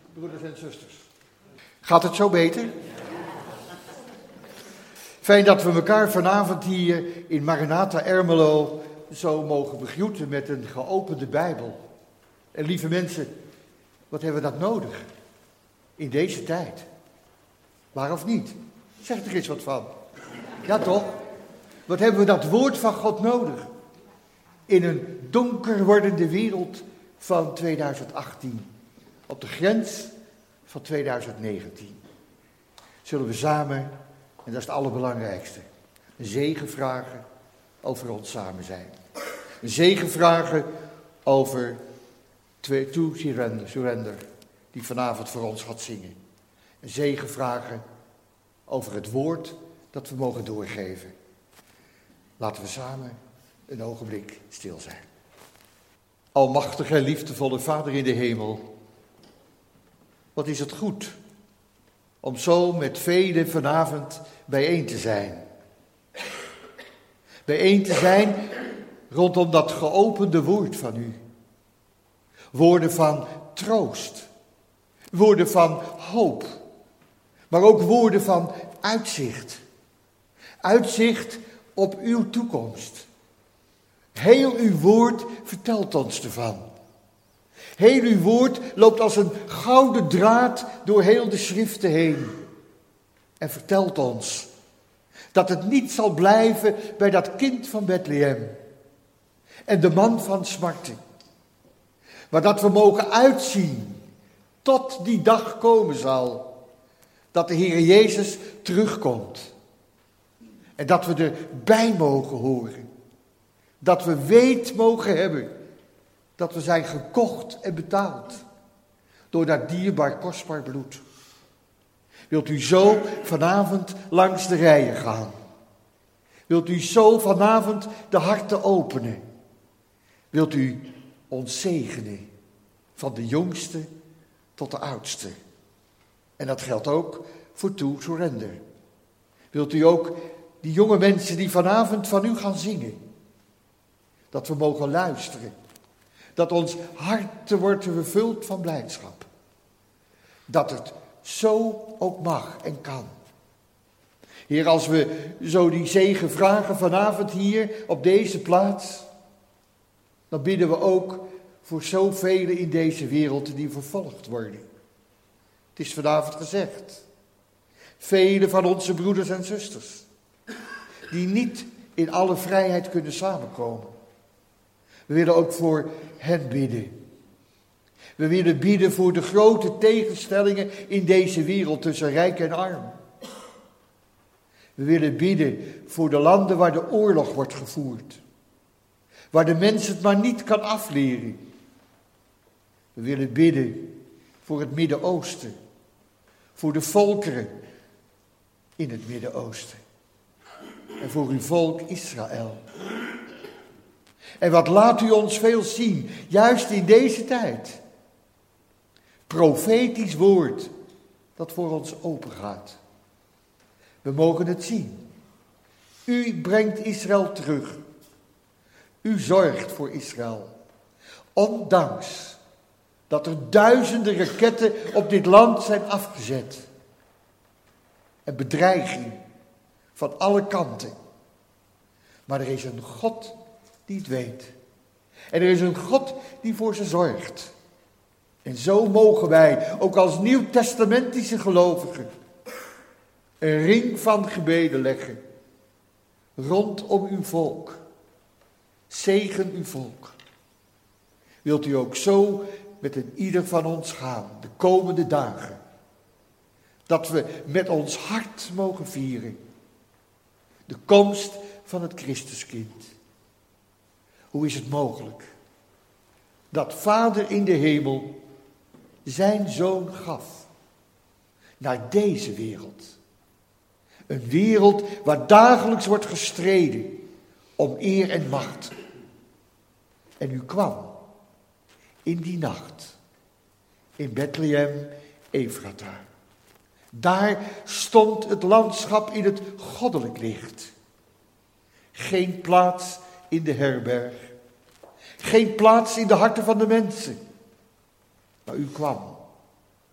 broeders en zusters. Gaat het zo beter? Fijn dat we elkaar vanavond hier in Maranatha Ermelo zo mogen begroeten met een geopende Bijbel. En lieve mensen, wat hebben we dat nodig in deze tijd? Waar of niet? Zeg er eens wat van. Ja toch? Wat hebben we dat woord van God nodig? In een donker wordende wereld van 2018. Op de grens van 2019. Zullen we samen, en dat is het allerbelangrijkste, een zegen vragen over ons samen zijn. Een zegen vragen over To Surrender, die vanavond voor ons gaat zingen. Een zegen vragen over het woord dat we mogen doorgeven. Laten we samen een ogenblik stil zijn. Almachtige en liefdevolle Vader in de hemel, wat is het goed om zo met velen vanavond bijeen te zijn. Bijeen te zijn rondom dat geopende woord van u. Woorden van troost, woorden van hoop, maar ook woorden van uitzicht. Uitzicht op uw toekomst. Heel uw woord vertelt ons ervan. Heel uw woord loopt als een gouden draad door heel de schriften heen. En vertelt ons dat het niet zal blijven bij dat kind van Bethlehem. En de man van smarten. Maar dat we mogen uitzien tot die dag komen zal. Dat de Heer Jezus terugkomt. En dat we erbij mogen horen. Dat we weet mogen hebben. Dat we zijn gekocht en betaald. Door dat dierbaar kostbaar bloed. Wilt u zo vanavond langs de rijen gaan? Wilt u zo vanavond de harten openen? Wilt u ons zegenen? Van de jongste tot de oudste. En dat geldt ook voor To Surrender. Wilt u ook die jonge mensen die vanavond van u gaan zingen? Dat we mogen luisteren. Dat ons hart wordt vervuld van blijdschap. Dat het zo ook mag en kan. Heer, als we zo die zegen vragen vanavond hier op deze plaats, dan bidden we ook voor zoveel in deze wereld die vervolgd worden. Het is vanavond gezegd. Vele van onze broeders en zusters, die niet in alle vrijheid kunnen samenkomen. We willen ook voor hen bidden. We willen bidden voor de grote tegenstellingen in deze wereld tussen rijk en arm. We willen bidden voor de landen waar de oorlog wordt gevoerd. Waar de mens het maar niet kan afleren. We willen bidden voor het Midden-Oosten. Voor de volkeren in het Midden-Oosten. En voor uw volk Israël. En wat laat u ons veel zien, juist in deze tijd. Profetisch woord dat voor ons open gaat. We mogen het zien. U brengt Israël terug. U zorgt voor Israël. Ondanks dat er duizenden raketten op dit land zijn afgezet. En bedreiging van alle kanten. Maar er is een God die het weet. En er is een God die voor ze zorgt. En zo mogen wij, ook als nieuwtestamentische gelovigen, een ring van gebeden leggen rondom uw volk. Zegen uw volk. Wilt u ook zo met een ieder van ons gaan, de komende dagen. Dat we met ons hart mogen vieren. De komst van het Christuskind. Hoe is het mogelijk dat Vader in de hemel zijn Zoon gaf naar deze wereld? Een wereld waar dagelijks wordt gestreden om eer en macht. En u kwam in die nacht in Bethlehem Ephrata. Daar stond het landschap in het goddelijk licht. Geen plaats in de herberg. Geen plaats in de harten van de mensen. Maar u kwam.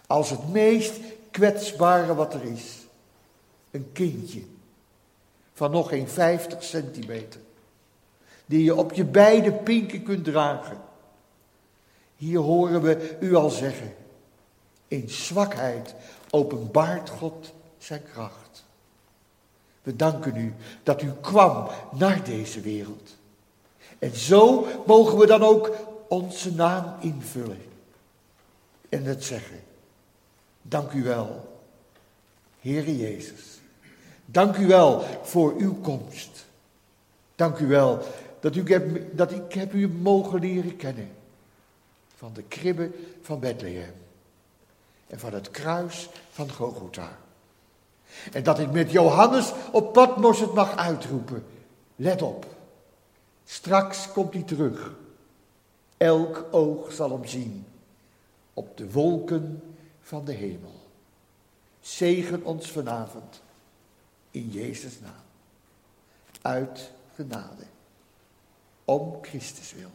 als het meest kwetsbare wat er is. Een kindje van nog geen 50 centimeter, die je op je beide pinken kunt dragen. Hier horen we u al zeggen, in zwakheid openbaart God zijn kracht. We danken u dat u kwam naar deze wereld. En zo mogen we dan ook onze naam invullen. En het zeggen, dank u wel, Heere Jezus. Dank u wel voor uw komst. Dank u wel dat ik heb u mogen leren kennen. Van de kribbe van Bethlehem. En van het kruis van Golgotha. En dat ik met Johannes op Patmos het mag uitroepen. Let op. Straks komt hij terug. Elk oog zal hem zien. Op de wolken van de hemel. Zegen ons vanavond. In Jezus' naam. Uit genade. Om Christus wil.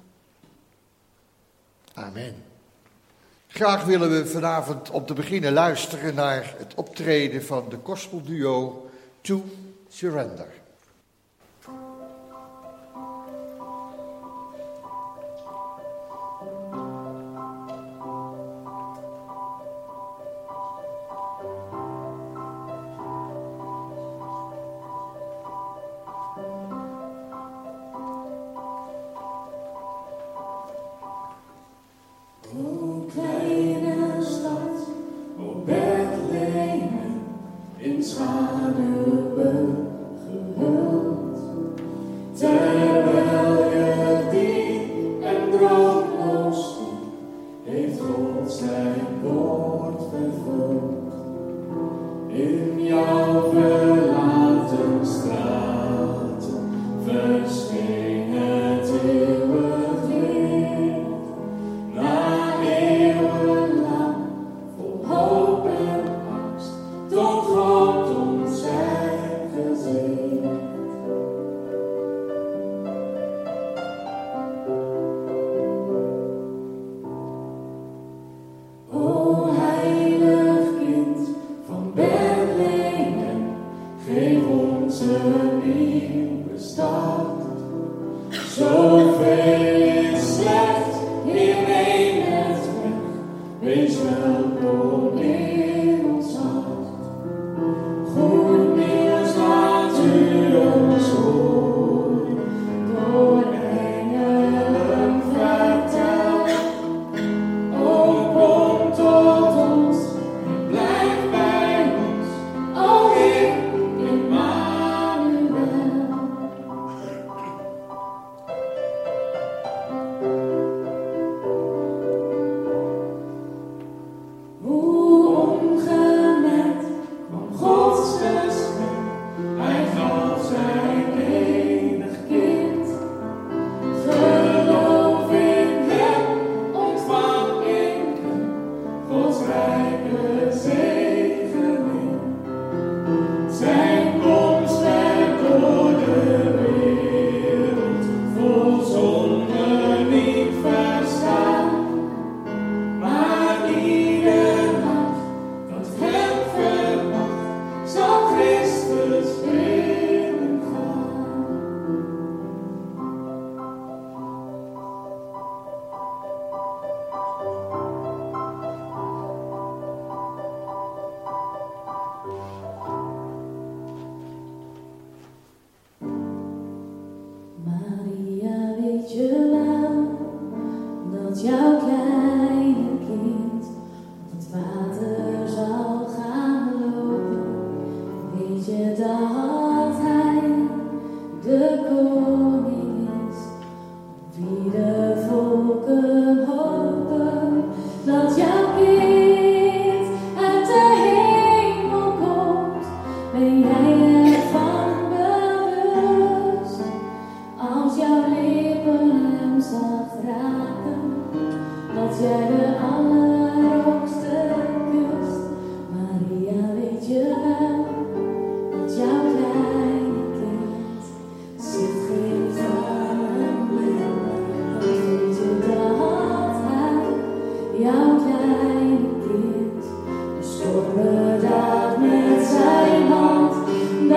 Amen. Graag willen we vanavond om te beginnen luisteren naar het optreden van de gospelduo To Surrender. In schaduwen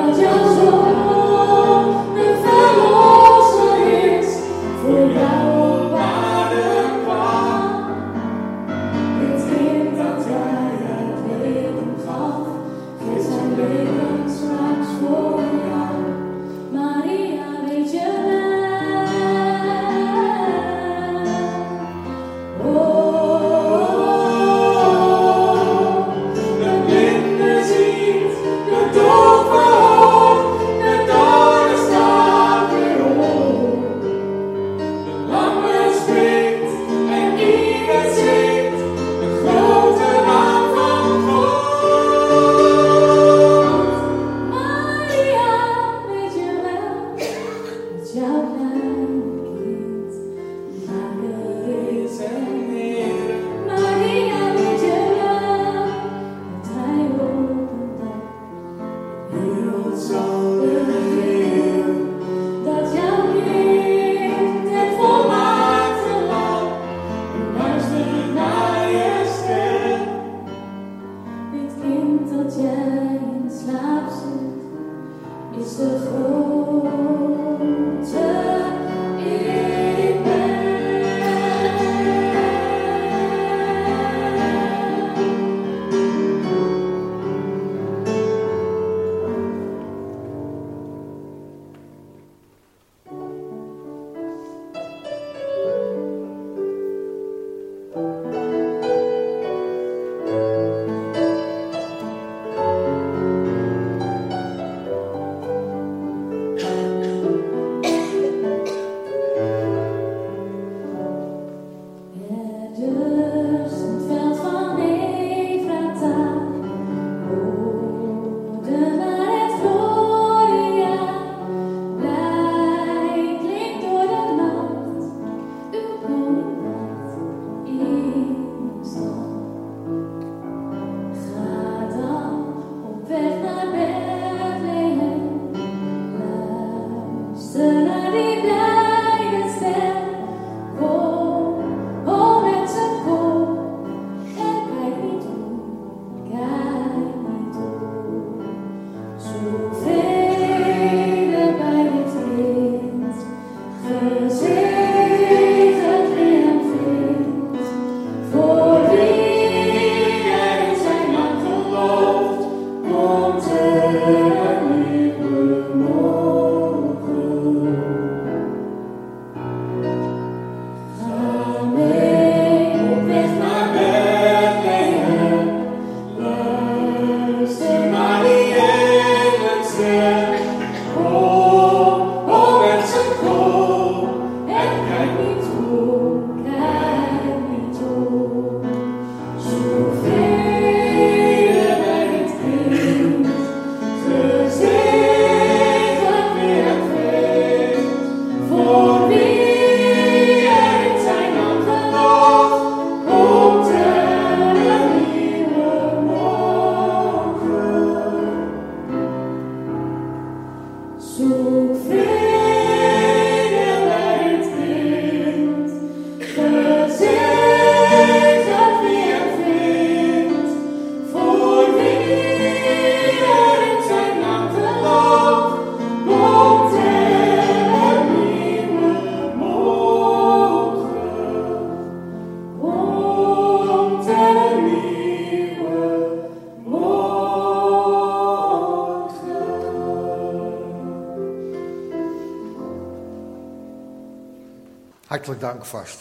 Hartelijk dank vast.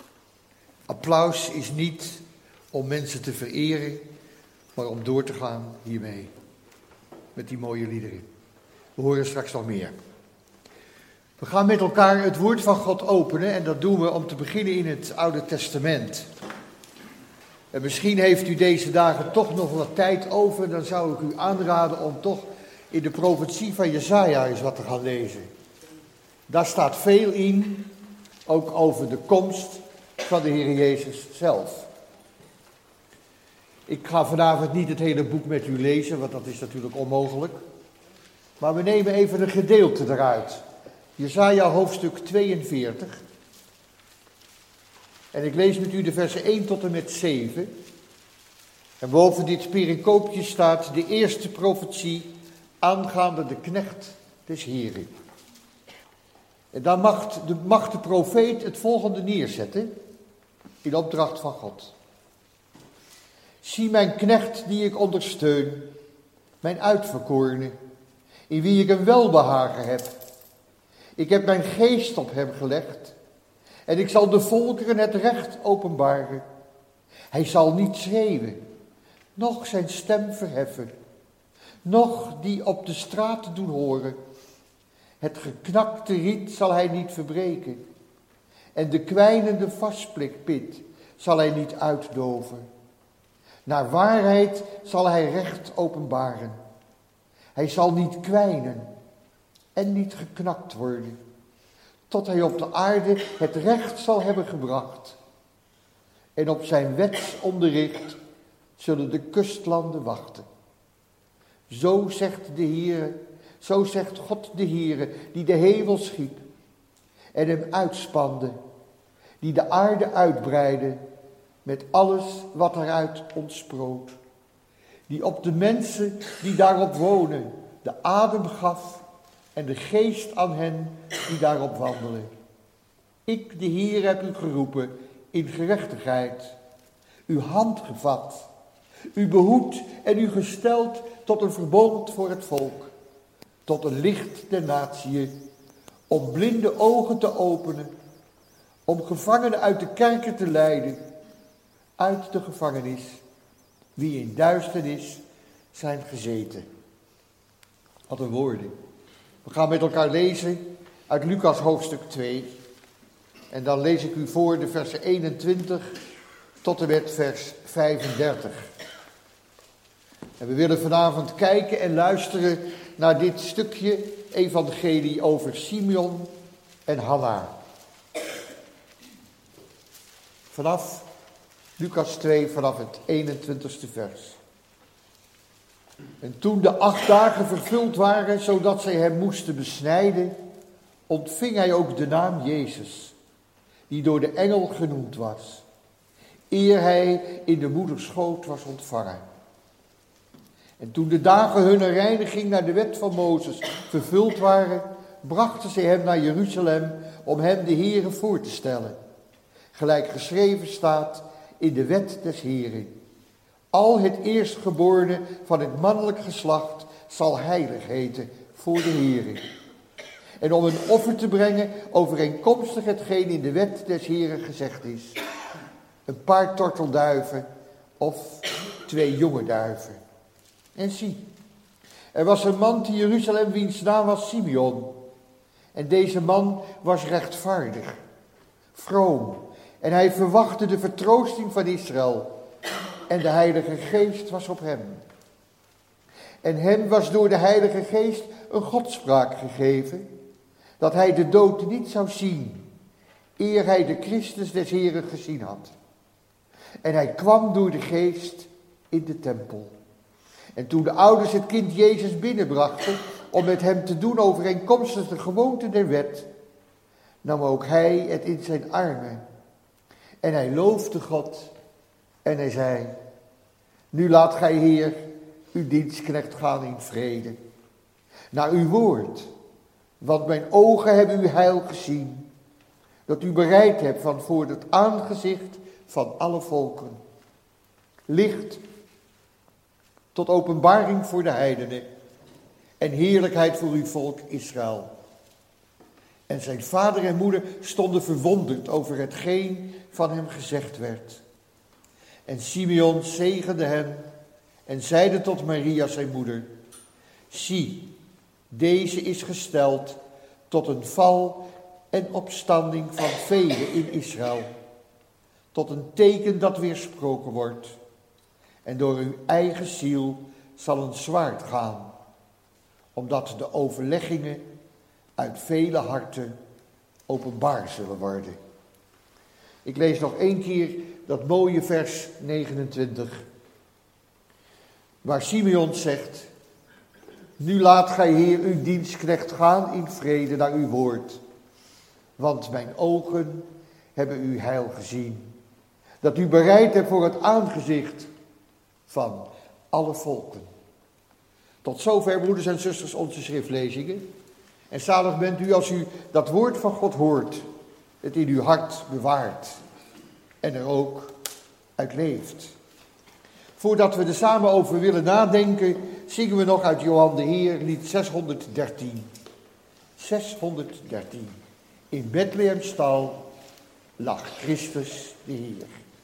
Applaus is niet om mensen te vereren, maar om door te gaan hiermee. Met die mooie liederen. We horen straks nog meer. We gaan met elkaar het woord van God openen en dat doen we om te beginnen in het Oude Testament. En misschien heeft u deze dagen toch nog wat tijd over, dan zou ik u aanraden om toch in de profetie van Jesaja eens wat te gaan lezen. Daar staat veel in, ook over de komst van de Heer Jezus zelf. Ik ga vanavond niet het hele boek met u lezen, want dat is natuurlijk onmogelijk. Maar we nemen even een gedeelte eruit. Jesaja hoofdstuk 42. En ik lees met u de versen 1 tot en met 7. En boven dit pericoopje staat de eerste profetie aangaande de knecht des Heren. En daar mag de profeet het volgende neerzetten, in opdracht van God. Zie mijn knecht die ik ondersteun, mijn uitverkorene, in wie ik een welbehagen heb. Ik heb mijn geest op hem gelegd en ik zal de volkeren het recht openbaren. Hij zal niet schreeuwen, noch zijn stem verheffen, noch die op de straat doen horen. Het geknakte riet zal hij niet verbreken en de kwijnende vasplit zal hij niet uitdoven. Naar waarheid zal hij recht openbaren. Hij zal niet kwijnen en niet geknakt worden, tot hij op de aarde het recht zal hebben gebracht. En op zijn wetsonderricht zullen de kustlanden wachten. Zo zegt de Heere, zo zegt God de Heere, die de hemel schiep en hem uitspande, die de aarde uitbreidde met alles wat eruit ontsproot, die op de mensen die daarop wonen de adem gaf en de geest aan hen die daarop wandelen. Ik, de Heer, heb u geroepen in gerechtigheid, uw hand gevat, u behoed en u gesteld tot een verbond voor het volk, tot een licht der natieën, om blinde ogen te openen, om gevangenen uit de kerker te leiden, uit de gevangenis, wie in duisternis zijn gezeten. Wat een woorden. We gaan met elkaar lezen uit Lucas hoofdstuk 2. En dan lees ik u voor de versen 21 tot en met vers 35. En we willen vanavond kijken en luisteren naar dit stukje evangelie over Simeon en Hanna. Vanaf Lucas 2, vanaf het 21ste vers. En toen de 8 dagen vervuld waren, zodat zij hem moesten besnijden, ontving hij ook de naam Jezus, die door de engel genoemd was, eer hij in de moederschoot was ontvangen. En toen de dagen hunner reiniging naar de wet van Mozes vervuld waren, brachten zij hem naar Jeruzalem om hem de Heere voor te stellen. Gelijk geschreven staat in de wet des Heeren. Al het eerstgeborene van het mannelijk geslacht zal heilig heten voor de Heere. En om een offer te brengen overeenkomstig hetgeen in de wet des Heeren gezegd is. Een paar tortelduiven of 2 jonge duiven. En zie, er was een man te Jeruzalem wiens naam was Simeon. En deze man was rechtvaardig, vroom. En hij verwachtte de vertroosting van Israël. En de Heilige Geest was op hem. En hem was door de Heilige Geest een godspraak gegeven, dat hij de dood niet zou zien, eer hij de Christus des Heren gezien had. En hij kwam door de Geest in de tempel. En toen de ouders het kind Jezus binnenbrachten, om met hem te doen overeenkomstig de gewoonte der wet, nam ook hij het in zijn armen. En hij loofde God en hij zei, nu laat gij, Heer, uw dienstknecht gaan in vrede, naar uw woord, want mijn ogen hebben uw heil gezien, dat u bereid hebt van voor het aangezicht van alle volken. Licht tot openbaring voor de heidenen en heerlijkheid voor uw volk Israël. En zijn vader en moeder stonden verwonderd over hetgeen van hem gezegd werd. En Simeon zegende hen en zeide tot Maria zijn moeder, zie, deze is gesteld tot een val en opstanding van velen in Israël, tot een teken dat weersproken wordt. En door uw eigen ziel zal een zwaard gaan, omdat de overleggingen uit vele harten openbaar zullen worden. Ik lees nog 1 keer dat mooie vers 29, waar Simeon zegt, nu laat gij, Heer, uw dienstknecht gaan in vrede naar uw woord, want mijn ogen hebben uw heil gezien, dat u bereid hebt voor het aangezicht van alle volken, Tot zover, broeders en zusters, onze schriftlezingen. En zalig bent u als u dat woord van God hoort, het in uw hart bewaart en er ook uit leeft. Voordat we er samen over willen nadenken, zingen we nog uit Johan de Heer, lied 613. 613. In Bethlehemstal lag Christus de Heer.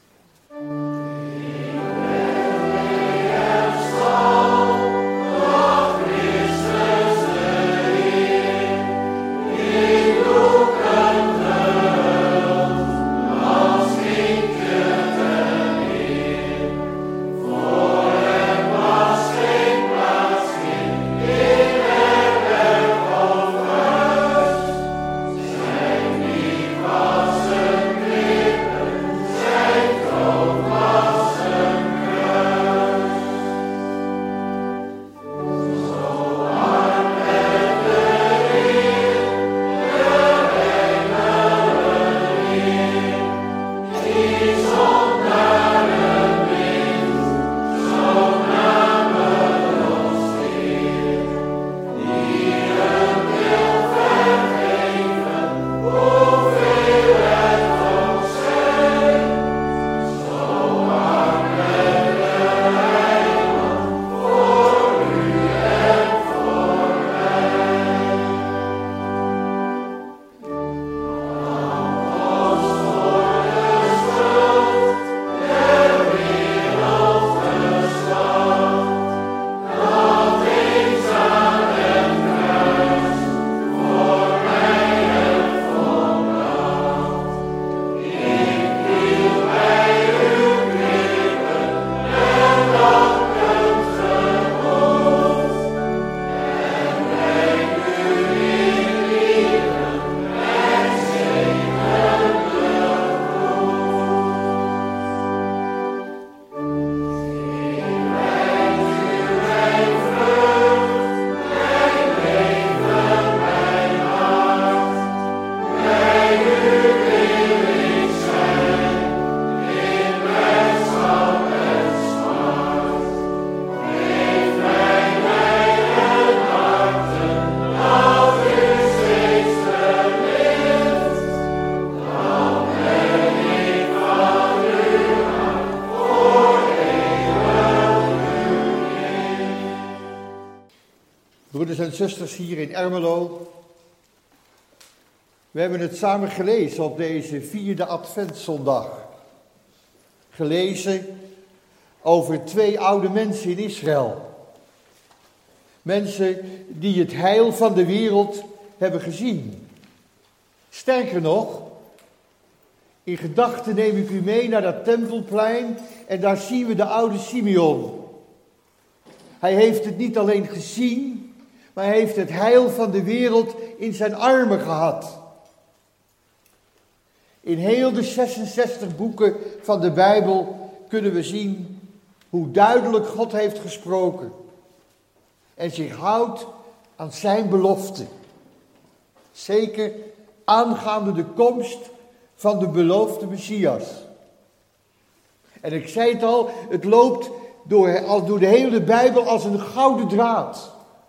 Broeders en zusters hier in Ermelo, we hebben het samen gelezen op deze 4e Adventszondag. Gelezen over 2 oude mensen in Israël. Mensen die het heil van de wereld hebben gezien. Sterker nog, in gedachten neem ik u mee naar dat tempelplein en daar zien we de oude Simeon. Hij heeft het niet alleen gezien, maar hij heeft het heil van de wereld in zijn armen gehad. In heel de 66 boeken van de Bijbel kunnen we zien hoe duidelijk God heeft gesproken en zich houdt aan zijn belofte. Zeker aangaande de komst van de beloofde Messias. En ik zei het al, het loopt door de hele Bijbel als een gouden draad.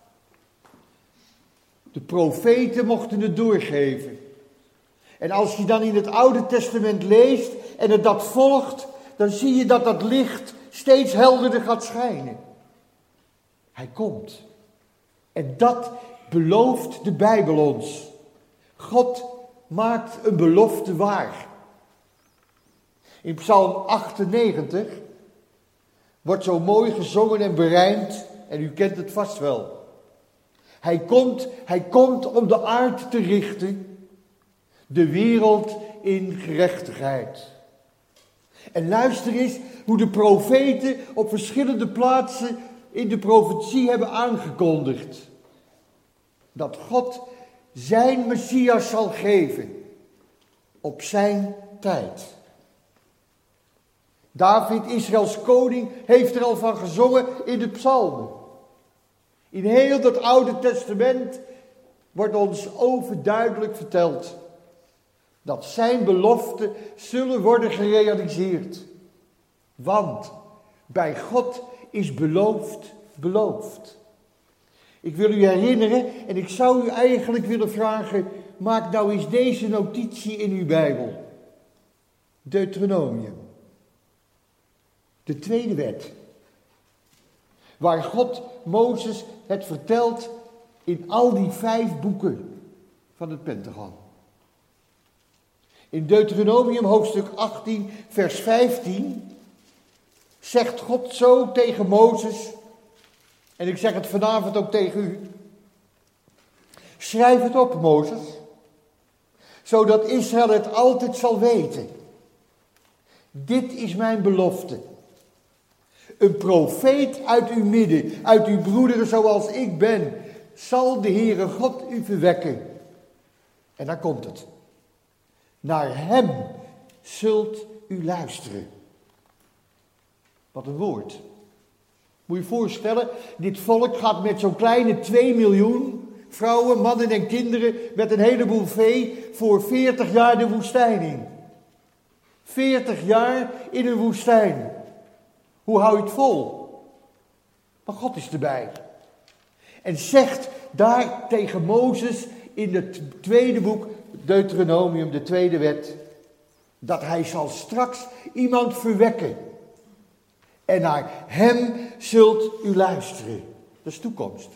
De profeten mochten het doorgeven. En als je dan in het Oude Testament leest en het dat volgt, dan zie je dat dat licht steeds helderder gaat schijnen. Hij komt. En dat belooft de Bijbel ons. God maakt een belofte waar. In Psalm 98 wordt zo mooi gezongen en berijmd, en u kent het vast wel. Hij komt om de aarde te richten, de wereld in gerechtigheid. En luister eens hoe de profeten op verschillende plaatsen in de profetie hebben aangekondigd. Dat God zijn Messias zal geven op zijn tijd. David, Israëls koning, heeft er al van gezongen in de psalmen. In heel dat Oude Testament wordt ons overduidelijk verteld dat zijn beloften zullen worden gerealiseerd. Want bij God is beloofd. Ik wil u herinneren en ik zou u eigenlijk willen vragen, maak nou eens deze notitie in uw Bijbel. Deuteronomium. De tweede wet. Waar God Mozes het vertelt in al die 5 boeken van het Pentagon. In Deuteronomium hoofdstuk 18 vers 15 zegt God zo tegen Mozes, en ik zeg het vanavond ook tegen u. Schrijf het op, Mozes, zodat Israël het altijd zal weten. Dit is mijn belofte. Een profeet uit uw midden, uit uw broederen zoals ik ben, zal de Heere God u verwekken. En dan komt het. Naar hem zult u luisteren. Wat een woord. Moet je je voorstellen, dit volk gaat met zo'n kleine 2 miljoen vrouwen, mannen en kinderen met een heleboel vee voor 40 jaar de woestijn in. 40 jaar in een woestijn. Hoe hou je het vol? Maar God is erbij. En zegt daar tegen Mozes in het tweede boek, Deuteronomium, de tweede wet, dat hij zal straks iemand verwekken. En naar hem zult u luisteren. Dat is toekomst.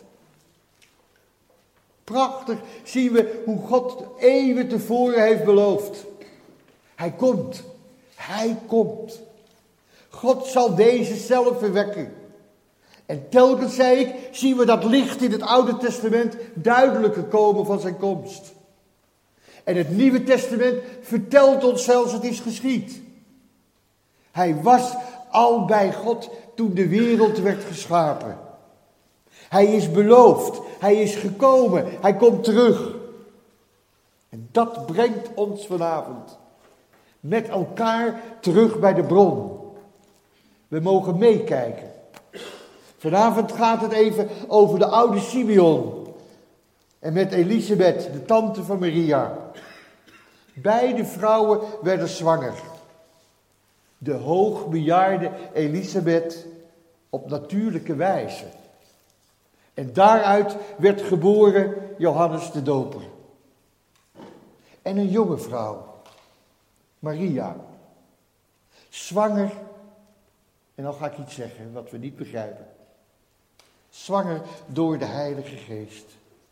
Prachtig zien we hoe God eeuwen tevoren heeft beloofd. Hij komt. Hij komt. God zal deze zelf verwekken. En telkens, zei ik, zien we dat licht in het Oude Testament duidelijker komen van zijn komst. En het Nieuwe Testament vertelt ons zelfs het is geschied. Hij was al bij God toen de wereld werd geschapen. Hij is beloofd, hij is gekomen, hij komt terug. En dat brengt ons vanavond met elkaar terug bij de bron. We mogen meekijken. Vanavond gaat het even over de oude Simeon. En met Elisabeth, de tante van Maria. Beide vrouwen werden zwanger. De hoogbejaarde Elisabeth op natuurlijke wijze. En daaruit werd geboren Johannes de Doper. En een jonge vrouw, Maria. Zwanger, en dan ga ik iets zeggen wat we niet begrijpen. Zwanger door de Heilige Geest.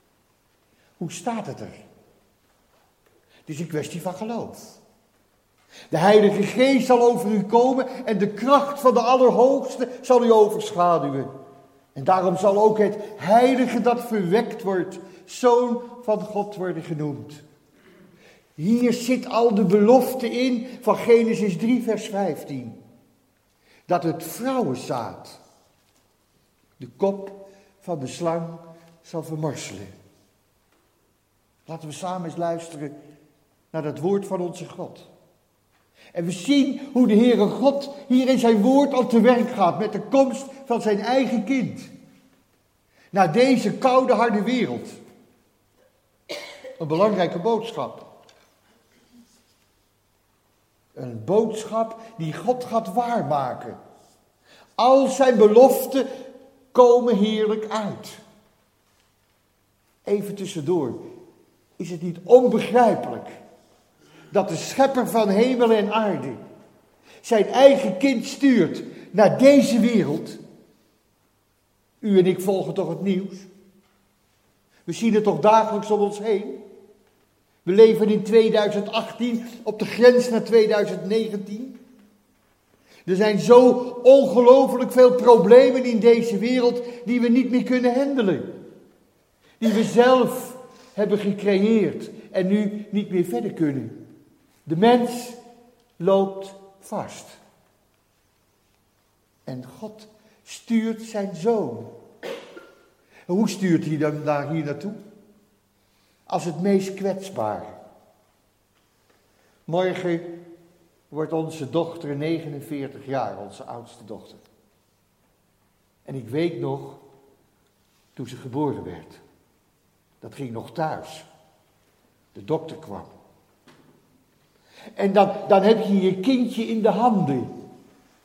Hoe staat het er? Het is een kwestie van geloof. De Heilige Geest zal over u komen en de kracht van de Allerhoogste zal u overschaduwen. En daarom zal ook het Heilige dat verwekt wordt, Zoon van God worden genoemd. Hier zit al de belofte in van Genesis 3 vers 15. Dat het vrouwenzaad de kop van de slang zal vermorselen. Laten we samen eens luisteren naar dat woord van onze God. En we zien hoe de Heere God hier in zijn woord al te werk gaat met de komst van zijn eigen kind. Naar deze koude, harde wereld. Een belangrijke boodschap. Een boodschap die God gaat waarmaken. Al zijn beloften komen heerlijk uit. Even tussendoor. Is het niet onbegrijpelijk dat de schepper van hemel en aarde zijn eigen kind stuurt naar deze wereld? U en ik volgen toch het nieuws? We zien het toch dagelijks om ons heen? We leven in 2018 op de grens naar 2019. Er zijn zo ongelooflijk veel problemen in deze wereld die we niet meer kunnen handelen. Die we zelf hebben gecreëerd en nu niet meer verder kunnen. De mens loopt vast. En God stuurt zijn zoon. En hoe stuurt hij dan daar hier naartoe? Als het meest kwetsbare. Morgen wordt onze dochter 49 jaar, onze oudste dochter. En ik weet nog, toen ze geboren werd. Dat ging nog thuis. De dokter kwam. En dan heb je je kindje in de handen.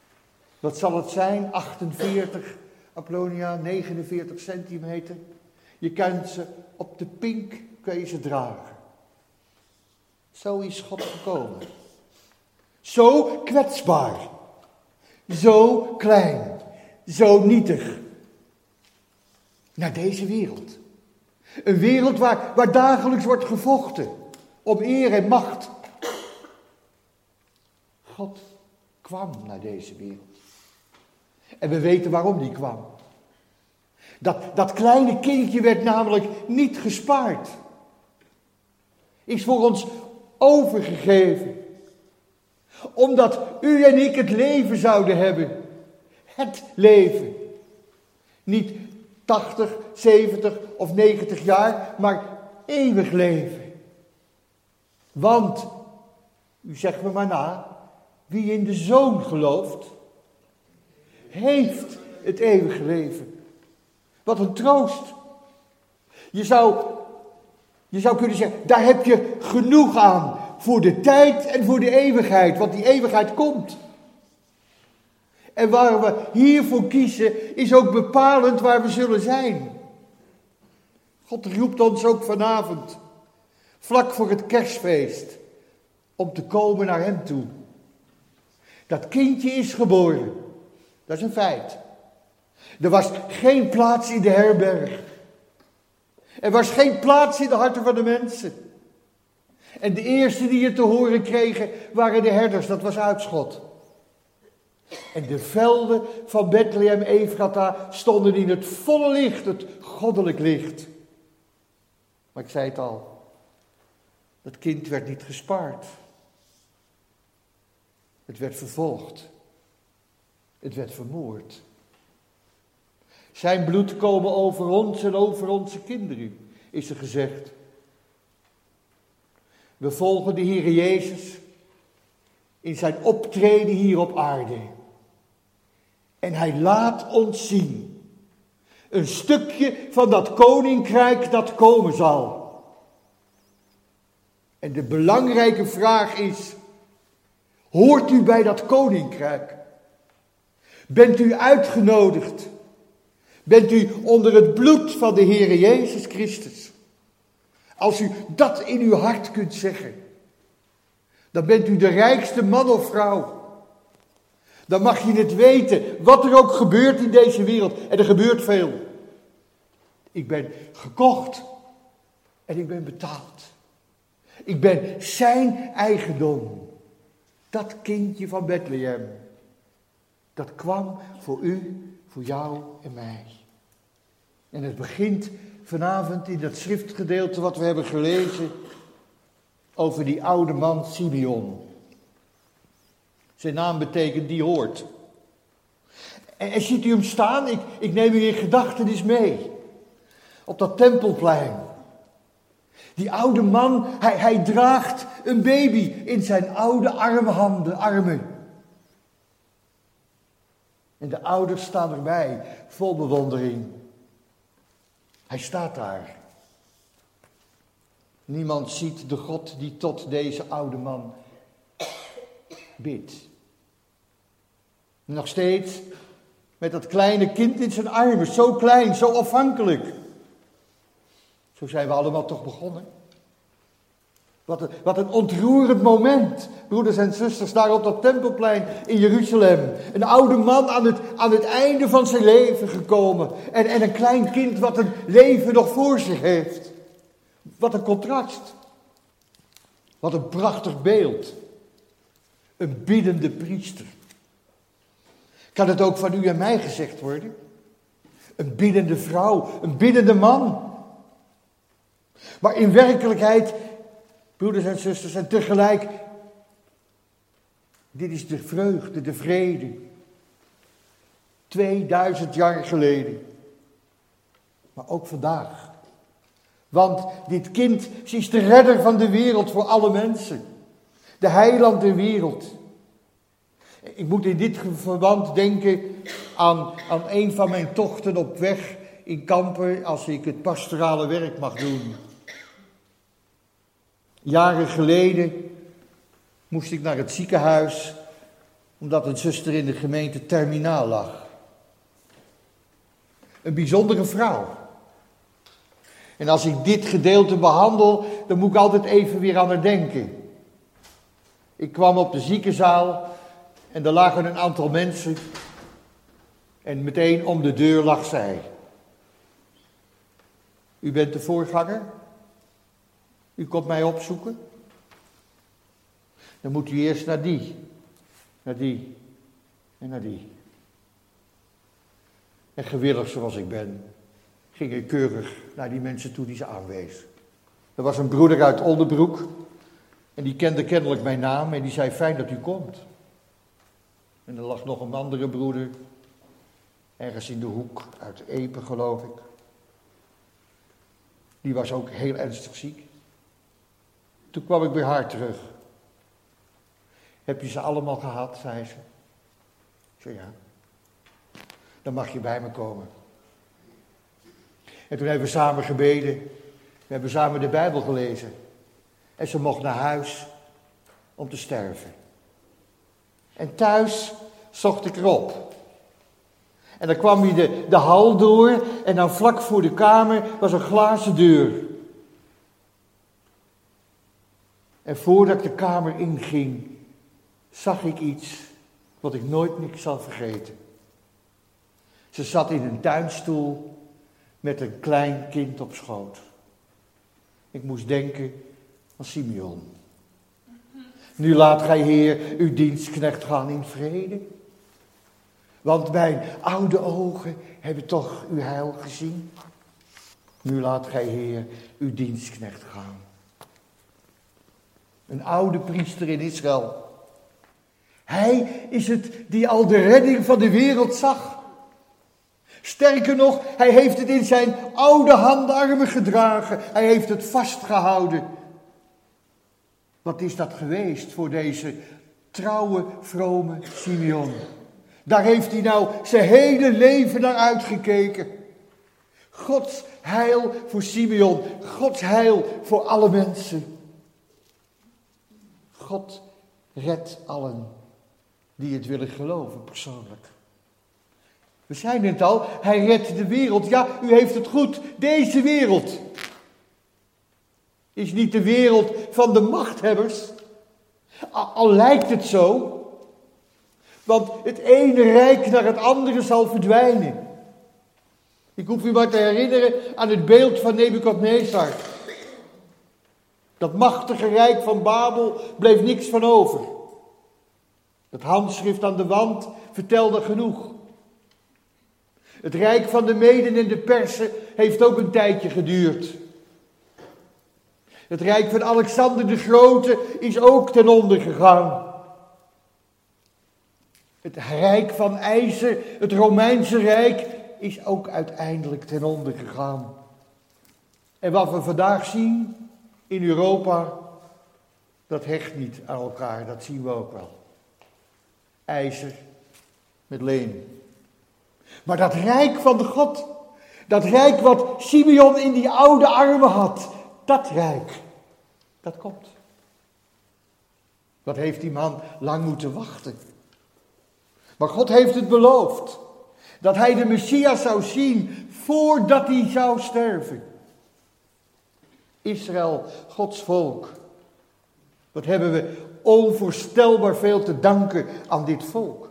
Wat zal het zijn? 48, Apollonia, 49 centimeter. Je kunt ze op de pink kun je ze dragen. Zo is God gekomen. Zo kwetsbaar. Zo klein. Zo nietig. Naar deze wereld. Een wereld waar dagelijks wordt gevochten. Om eer en macht. God kwam naar deze wereld. En we weten waarom die kwam. Dat kleine kindje werd namelijk niet gespaard. Is voor ons overgegeven. Omdat u en ik het leven zouden hebben. Het leven. Niet 80, 70 of 90 jaar, maar eeuwig leven. Want, u zegt me maar na, wie in de Zoon gelooft, heeft het eeuwige leven. Wat een troost. Je zou kunnen zeggen, daar heb je genoeg aan. Voor de tijd en voor de eeuwigheid. Want die eeuwigheid komt. En waar we hiervoor kiezen, is ook bepalend waar we zullen zijn. God roept ons ook vanavond, vlak voor het kerstfeest, om te komen naar hem toe. Dat kindje is geboren. Dat is een feit. Er was geen plaats in de herberg. Er was geen plaats in de harten van de mensen. En de eerste die het te horen kregen waren de herders, dat was uitschot. En de velden van Bethlehem Efrata stonden in het volle licht, het goddelijk licht. Maar ik zei het al, dat kind werd niet gespaard. Het werd vervolgd. Het werd vermoord. Zijn bloed komen over ons en over onze kinderen, is er gezegd. We volgen de Heer Jezus in zijn optreden hier op aarde. En hij laat ons zien een stukje van dat koninkrijk dat komen zal. En de belangrijke vraag is, hoort u bij dat koninkrijk? Bent u uitgenodigd? Bent u onder het bloed van de Heer Jezus Christus? Als u dat in uw hart kunt zeggen, dan bent u de rijkste man of vrouw. Dan mag je het weten, wat er ook gebeurt in deze wereld. En er gebeurt veel. Ik ben gekocht en ik ben betaald. Ik ben zijn eigendom. Dat kindje van Bethlehem, dat kwam voor u, voor jou en mij. En het begint vanavond in dat schriftgedeelte wat we hebben gelezen over die oude man Simeon. Zijn naam betekent die hoort. En ziet u hem staan? Ik neem u in gedachtenis mee. Op dat tempelplein. Die oude man, hij draagt een baby in zijn oude armen. En de ouders staan erbij, vol bewondering. Hij staat daar. Niemand ziet de God die tot deze oude man bidt. Nog steeds met dat kleine kind in zijn armen, zo klein, zo afhankelijk. Zo zijn we allemaal toch begonnen. Wat een ontroerend moment, broeders en zusters, daar op dat tempelplein in Jeruzalem. Een oude man aan het einde van zijn leven gekomen. En een klein kind wat een leven nog voor zich heeft. Wat een contrast. Wat een prachtig beeld. Een biddende priester. Kan het ook van u en mij gezegd worden? Een biddende vrouw, een biddende man. Maar in werkelijkheid, broeders en zusters, en tegelijk, dit is de vreugde, de vrede. 2000 jaar geleden. Maar ook vandaag. Want dit kind is de redder van de wereld voor alle mensen. De heiland der wereld. Ik moet in dit verband denken aan een van mijn tochten op weg in Kampen als ik het pastorale werk mag doen. Jaren geleden moest ik naar het ziekenhuis omdat een zuster in de gemeente terminaal lag. Een bijzondere vrouw. En als ik dit gedeelte behandel, dan moet ik altijd even weer aan haar denken. Ik kwam op de ziekenzaal en er lagen een aantal mensen. En meteen om de deur lag zij. U bent de voorganger? U komt mij opzoeken? Dan moet u eerst naar die en naar die. En gewillig zoals ik ben, ging ik keurig naar die mensen toe die ze aanwees. Er was een broeder uit Oldenbroek en die kende kennelijk mijn naam en die zei: fijn dat u komt. En er lag nog een andere broeder, ergens in de hoek, uit Epe geloof ik. Die was ook heel ernstig ziek. Toen kwam ik bij haar terug. Heb je ze allemaal gehad, zei ze. Ik zei ja. Dan mag je bij me komen. En toen hebben we samen gebeden. We hebben samen de Bijbel gelezen. En ze mocht naar huis om te sterven. En thuis zocht ik erop. En dan kwam hij de hal door en dan vlak voor de kamer was een glazen deur. En voordat ik de kamer inging, zag ik iets wat ik nooit meer zal vergeten. Ze zat in een tuinstoel met een klein kind op schoot. Ik moest denken aan Simeon. Nu laat gij, Heer, uw dienstknecht gaan in vrede. Want mijn oude ogen hebben toch uw heil gezien. Nu laat gij, Heer, uw dienstknecht gaan. Een oude priester in Israël. Hij is het die al de redding van de wereld zag. Sterker nog, hij heeft het in zijn oude handarmen gedragen. Hij heeft het vastgehouden. Wat is dat geweest voor deze trouwe, vrome Simeon? Daar heeft hij nou zijn hele leven naar uitgekeken. Gods heil voor Simeon. Gods heil voor alle mensen. God redt allen die het willen geloven persoonlijk. We zeiden het al, hij redt de wereld. Ja, u heeft het goed. Deze wereld is niet de wereld van de machthebbers. Al lijkt het zo. Want het ene rijk naar het andere zal verdwijnen. Ik hoef u maar te herinneren aan het beeld van Nebukadnezar. Dat machtige rijk van Babel bleef niks van over. Het handschrift aan de wand vertelde genoeg. Het rijk van de Meden en de Persen heeft ook een tijdje geduurd. Het rijk van Alexander de Grote is ook ten onder gegaan. Het rijk van ijzer, het Romeinse Rijk, is ook uiteindelijk ten onder gegaan. En wat we vandaag zien in Europa, dat hecht niet aan elkaar, dat zien we ook wel. IJzer met leem. Maar dat rijk van de God, dat rijk wat Simeon in die oude armen had, dat rijk, dat komt. Wat heeft die man lang moeten wachten? Maar God heeft het beloofd, dat hij de Messias zou zien voordat hij zou sterven. Israël, Gods volk. Wat hebben we onvoorstelbaar veel te danken aan dit volk.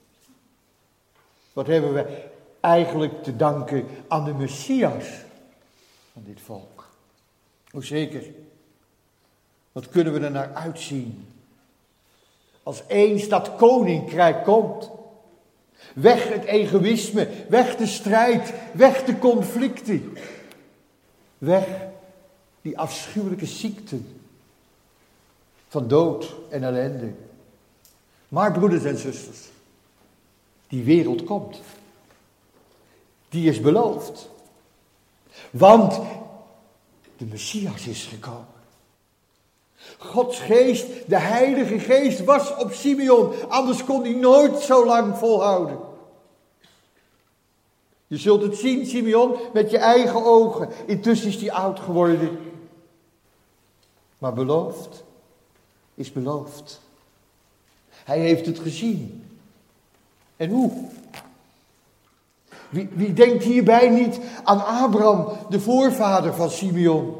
Wat hebben we eigenlijk te danken aan de Messias van dit volk. Hoe zeker. Wat kunnen we er naar uitzien. Als eens dat koninkrijk komt. Weg het egoïsme, weg de strijd, weg de conflicten. Weg die afschuwelijke ziekten van dood en ellende. Maar broeders en zusters, die wereld komt. Die is beloofd. Want de Messias is gekomen. Gods geest, de Heilige Geest was op Simeon. Anders kon hij nooit zo lang volhouden. Je zult het zien, Simeon, met je eigen ogen. Intussen is hij oud geworden. Maar beloofd is beloofd. Hij heeft het gezien. En hoe? Wie denkt hierbij niet aan Abraham, de voorvader van Simeon?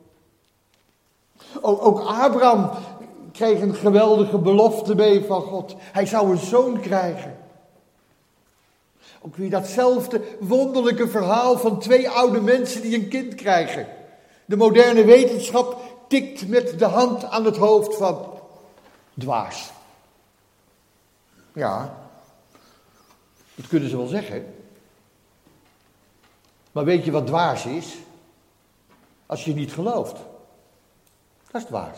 Ook Abraham kreeg een geweldige belofte mee van God. Hij zou een zoon krijgen. Ook weer datzelfde wonderlijke verhaal van 2 oude mensen die een kind krijgen. De moderne wetenschap tikt met de hand aan het hoofd van dwaas. Ja, dat kunnen ze wel zeggen. Maar weet je wat dwaas is? Als je niet gelooft. Dat is dwaas.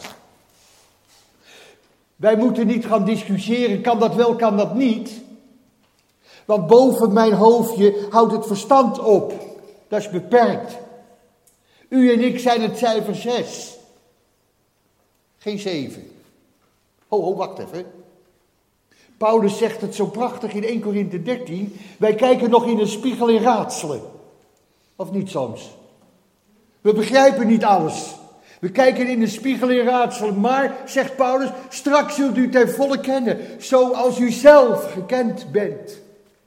Wij moeten niet gaan discussiëren, kan dat wel, kan dat niet. Want boven mijn hoofdje houdt het verstand op. Dat is beperkt. U en ik zijn het cijfer 6. Geen 7. Wacht even. Paulus zegt het zo prachtig in 1 Korinthe 13. Wij kijken nog in een spiegel in raadselen. Of niet soms? We begrijpen niet alles. We kijken in een spiegel in raadselen. Maar, zegt Paulus, straks zult u ten volle kennen. Zoals u zelf gekend bent.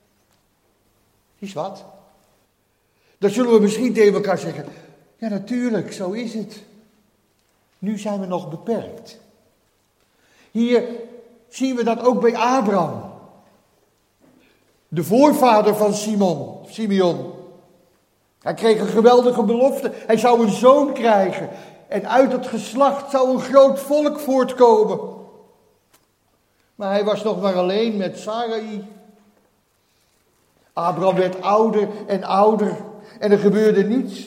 Is wat? Dan zullen we misschien tegen elkaar zeggen. Ja, natuurlijk, zo is het. Nu zijn we nog beperkt. Hier zien we dat ook bij Abraham. De voorvader van Simeon. Hij kreeg een geweldige belofte. Hij zou een zoon krijgen. En uit het geslacht zou een groot volk voortkomen. Maar hij was nog maar alleen met Sarai. Abraham werd ouder en ouder. En er gebeurde niets.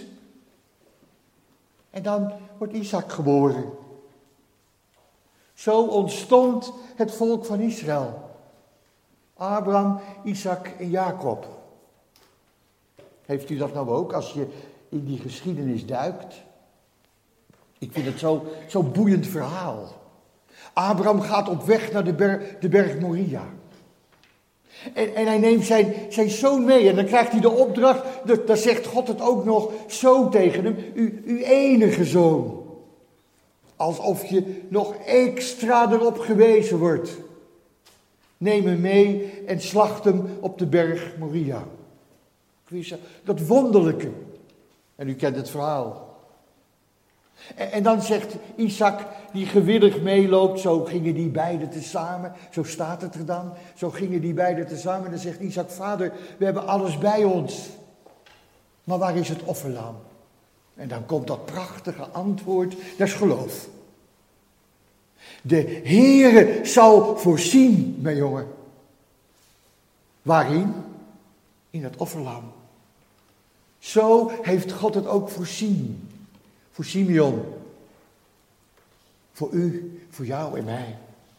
En dan wordt Isaac geboren. Zo ontstond het volk van Israël. Abraham, Isaac en Jacob. Heeft u dat nou ook als je in die geschiedenis duikt? Ik vind het zo'n boeiend verhaal. Abraham gaat op weg naar de berg Moria. En hij neemt zijn zoon mee. En dan krijgt hij de opdracht. Daar zegt God het ook nog zo tegen hem. Uw enige zoon. Alsof je nog extra erop gewezen wordt. Neem hem mee en slacht hem op de berg Moria. Dat wonderlijke. En u kent het verhaal. En dan zegt Isaac, die gewillig meeloopt, zo gingen die beiden tezamen. Zo staat het er dan. Zo gingen die beiden tezamen. En dan zegt Isaac, vader, we hebben alles bij ons. Maar waar is het offerlam? En dan komt dat prachtige antwoord, dat is geloof. De Heere zal voorzien, mijn jongen. Waarin? In het offerlam. Zo heeft God het ook voorzien. Voor Simeon. Voor u, voor jou en mij.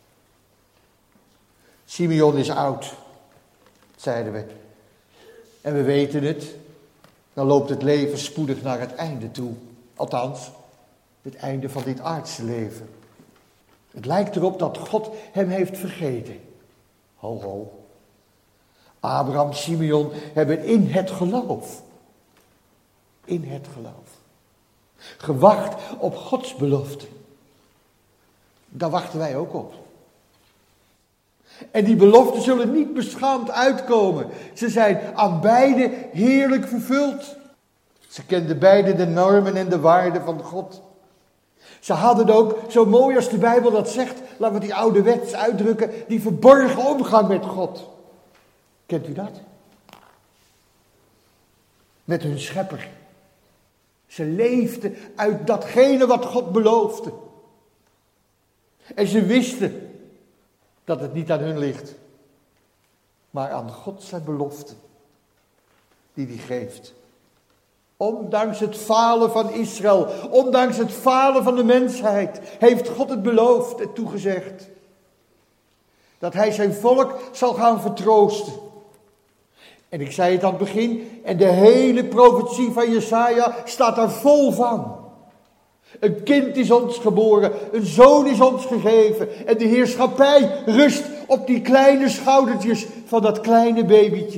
Simeon is oud, zeiden we. En we weten het. Dan loopt het leven spoedig naar het einde toe. Althans, het einde van dit aardse leven. Het lijkt erop dat God hem heeft vergeten. Ho, ho. Abraham, Simeon hebben in het geloof. Gewacht op Gods belofte. Daar wachten wij ook op. En die beloften zullen niet beschaamd uitkomen. Ze zijn aan beide heerlijk vervuld. Ze kenden beide de normen en de waarden van God. Ze hadden ook, zo mooi als de Bijbel dat zegt, laten we die ouderwets uitdrukken, die verborgen omgang met God. Kent u dat? Met hun schepper. Ze leefden uit datgene wat God beloofde. En ze wisten dat het niet aan hun ligt, maar aan God zijn belofte, die hij geeft. Ondanks het falen van Israël, ondanks het falen van de mensheid, heeft God het beloofd en toegezegd. Dat hij zijn volk zal gaan vertroosten. En ik zei het aan het begin, en de hele profetie van Jesaja staat daar vol van. Een kind is ons geboren, een zoon is ons gegeven. En de heerschappij rust op die kleine schoudertjes van dat kleine babytje.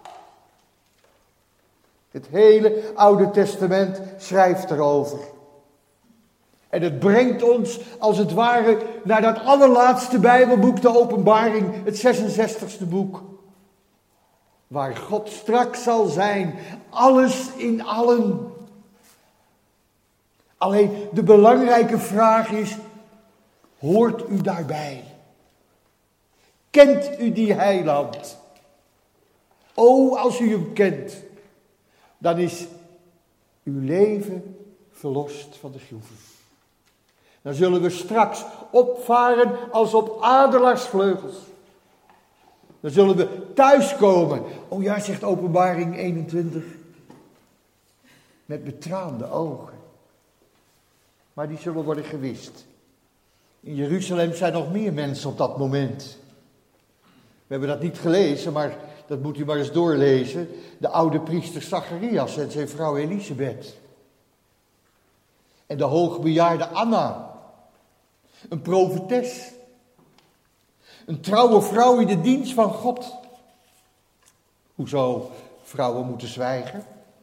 Het hele Oude Testament schrijft erover. En het brengt ons als het ware naar dat allerlaatste Bijbelboek, de Openbaring, het 66e boek. waar God straks zal zijn, alles in allen. Alleen de belangrijke vraag is, hoort u daarbij? Kent u die heiland? O, als u hem kent, dan is uw leven verlost van de groeven. Dan zullen we straks opvaren als op adelaarsvleugels. Dan zullen we thuiskomen. Oh ja, zegt Openbaring 21. Met betraande ogen. Maar die zullen worden gewist. In Jeruzalem zijn nog meer mensen op dat moment. We hebben dat niet gelezen, maar dat moet u maar eens doorlezen. De oude priester Zacharias en zijn vrouw Elisabeth. En de hoogbejaarde Anna. Een profetes. Een trouwe vrouw in de dienst van God. Hoezo vrouwen moeten zwijgen?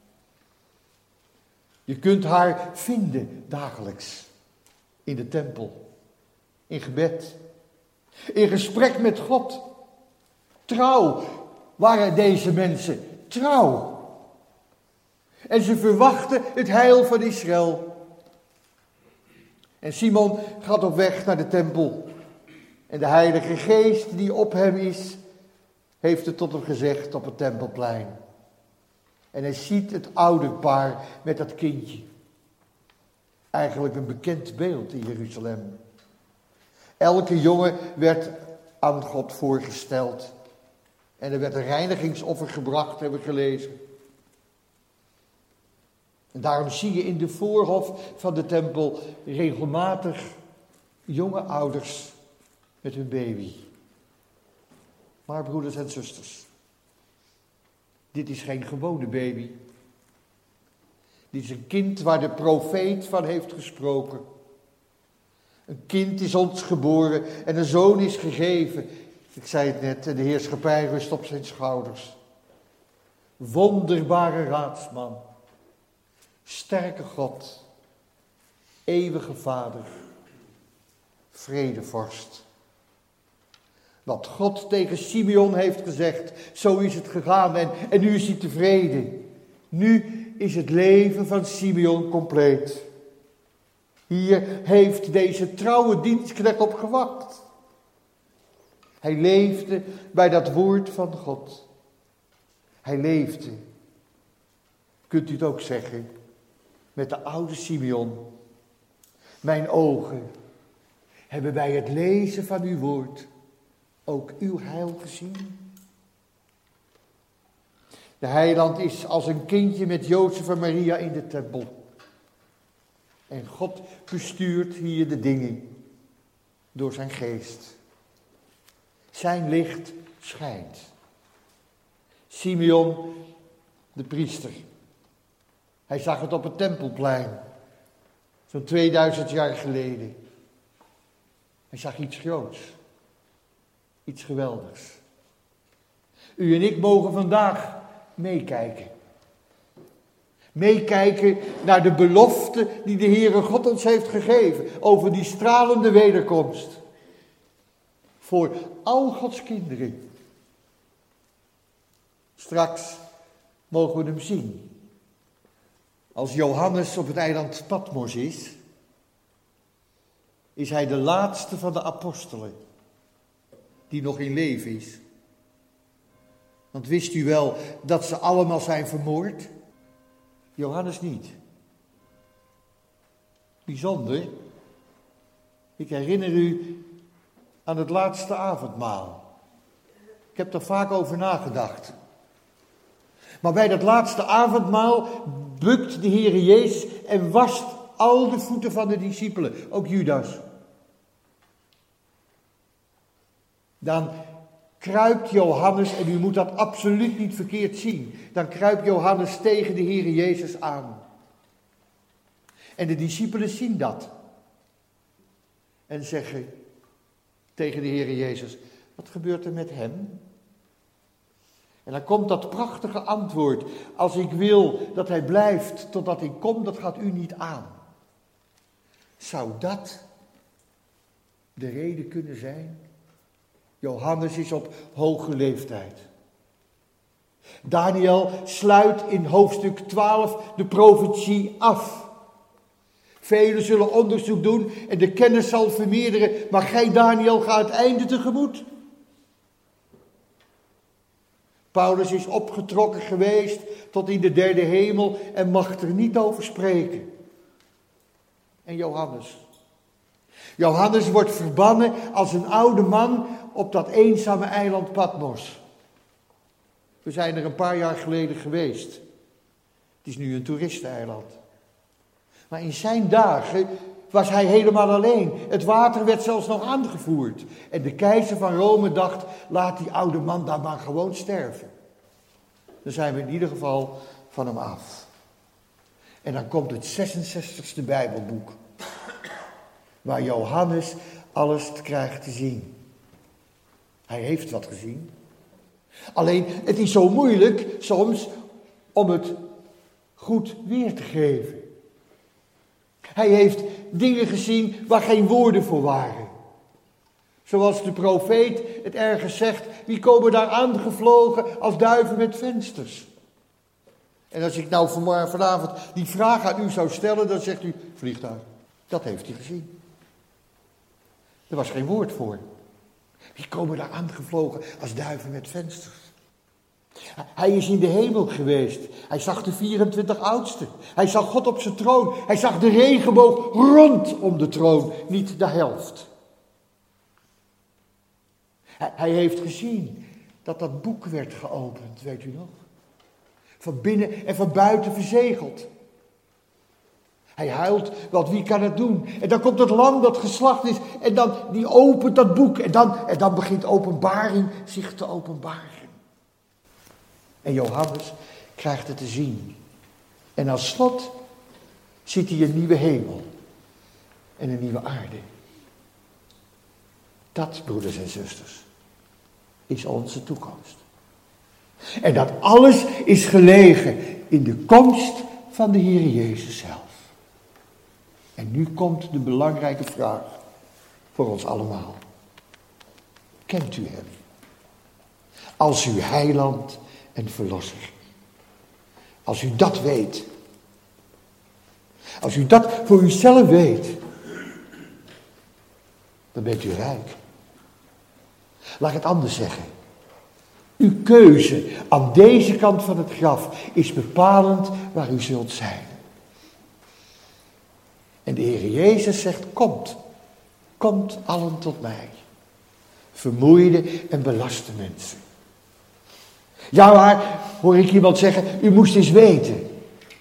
Je kunt haar vinden dagelijks. In de tempel. In gebed. In gesprek met God. Trouw waren deze mensen. Trouw. En ze verwachten het heil van Israël. En Simon gaat op weg naar de tempel. En de Heilige Geest die op hem is, heeft het tot hem gezegd op het tempelplein. En hij ziet het ouderpaar met dat kindje. Eigenlijk een bekend beeld in Jeruzalem. Elke jongen werd aan God voorgesteld. En er werd een reinigingsoffer gebracht, hebben we gelezen. En daarom zie je in de voorhof van de tempel regelmatig jonge ouders met hun baby. Maar broeders en zusters, dit is geen gewone baby. Dit is een kind waar de profeet van heeft gesproken. Een kind is ons geboren en een zoon is gegeven. Ik zei het net, en de heerschappij rust op zijn schouders. Wonderbare raadsman. Sterke God. Eeuwige Vader. Vredevorst. Wat God tegen Simeon heeft gezegd, zo is het gegaan en nu is hij tevreden. Nu is het leven van Simeon compleet. Hier heeft deze trouwe dienstknecht op gewacht. Hij leefde bij dat woord van God. Hij leefde, kunt u het ook zeggen, met de oude Simeon. Mijn ogen hebben bij het lezen van uw woord ook uw heil gezien. De heiland is als een kindje met Jozef en Maria in de tempel. En God bestuurt hier de dingen door zijn geest. Zijn licht schijnt. Simeon, de priester. Hij zag het op het tempelplein. Zo'n 2000 jaar geleden. Hij zag iets groots. Iets geweldigs. U en ik mogen vandaag meekijken. Meekijken naar de belofte die de Heere God ons heeft gegeven. Over die stralende wederkomst. Voor al Gods kinderen. Straks mogen we hem zien. Als Johannes op het eiland Patmos is hij de laatste van de apostelen die nog in leven is. Want wist u wel dat ze allemaal zijn vermoord? Johannes niet. Bijzonder. Ik herinner u aan het laatste avondmaal. Ik heb er vaak over nagedacht. Maar bij dat laatste avondmaal bukt de Heere Jezus en wast al de voeten van de discipelen, ook Judas. Dan kruipt Johannes, en u moet dat absoluut niet verkeerd zien, dan kruipt Johannes tegen de Heere Jezus aan. En de discipelen zien dat. En zeggen tegen de Heere Jezus, wat gebeurt er met hem? En dan komt dat prachtige antwoord, als ik wil dat hij blijft totdat ik kom, dat gaat u niet aan. Zou dat de reden kunnen zijn? Johannes is op hoge leeftijd. Daniel sluit in hoofdstuk 12 de profetie af. Velen zullen onderzoek doen en de kennis zal vermeerderen, maar gij, Daniel, gaat het einde tegemoet. Paulus is opgetrokken geweest tot in de derde hemel en mag er niet over spreken. En Johannes? Johannes wordt verbannen als een oude man op dat eenzame eiland Patmos. We zijn er een paar jaar geleden geweest. Het is nu een toeristeneiland. Maar in zijn dagen was hij helemaal alleen. Het water werd zelfs nog aangevoerd. En de keizer van Rome dacht, laat die oude man daar maar gewoon sterven. Dan zijn we in ieder geval van hem af. En dan komt het 66e Bijbelboek. Waar Johannes alles krijgt te zien. Hij heeft wat gezien. Alleen, het is zo moeilijk soms om het goed weer te geven. Hij heeft dingen gezien waar geen woorden voor waren. Zoals de profeet het ergens zegt, wie komen daar aangevlogen als duiven met vensters? En als ik nou vanavond die vraag aan u zou stellen, dan zegt u, vliegtuig. Dat heeft hij gezien. Er was geen woord voor. Wie komen daar aangevlogen als duiven met vensters? Hij is in de hemel geweest. Hij zag de 24 oudsten. Hij zag God op zijn troon. Hij zag de regenboog rondom de troon, niet de helft. Hij heeft gezien dat dat boek werd geopend, weet u nog? Van binnen en van buiten verzegeld. Hij huilt, want wie kan het doen? En dan komt het lam dat geslacht is en dan die opent dat boek. En dan begint openbaring zich te openbaren. En Johannes krijgt het te zien. En als slot ziet hij een nieuwe hemel en een nieuwe aarde. Dat, broeders en zusters, is onze toekomst. En dat alles is gelegen in de komst van de Heer Jezus zelf. En nu komt de belangrijke vraag voor ons allemaal. Kent u hem? Als uw heiland en verlosser. Als u dat weet. Als u dat voor uzelf weet. Dan bent u rijk. Laat ik het anders zeggen. Uw keuze aan deze kant van het graf is bepalend waar u zult zijn. En de Heer Jezus zegt, komt allen tot mij. Vermoeide en belaste mensen. Ja, maar, hoor ik iemand zeggen, u moest eens weten.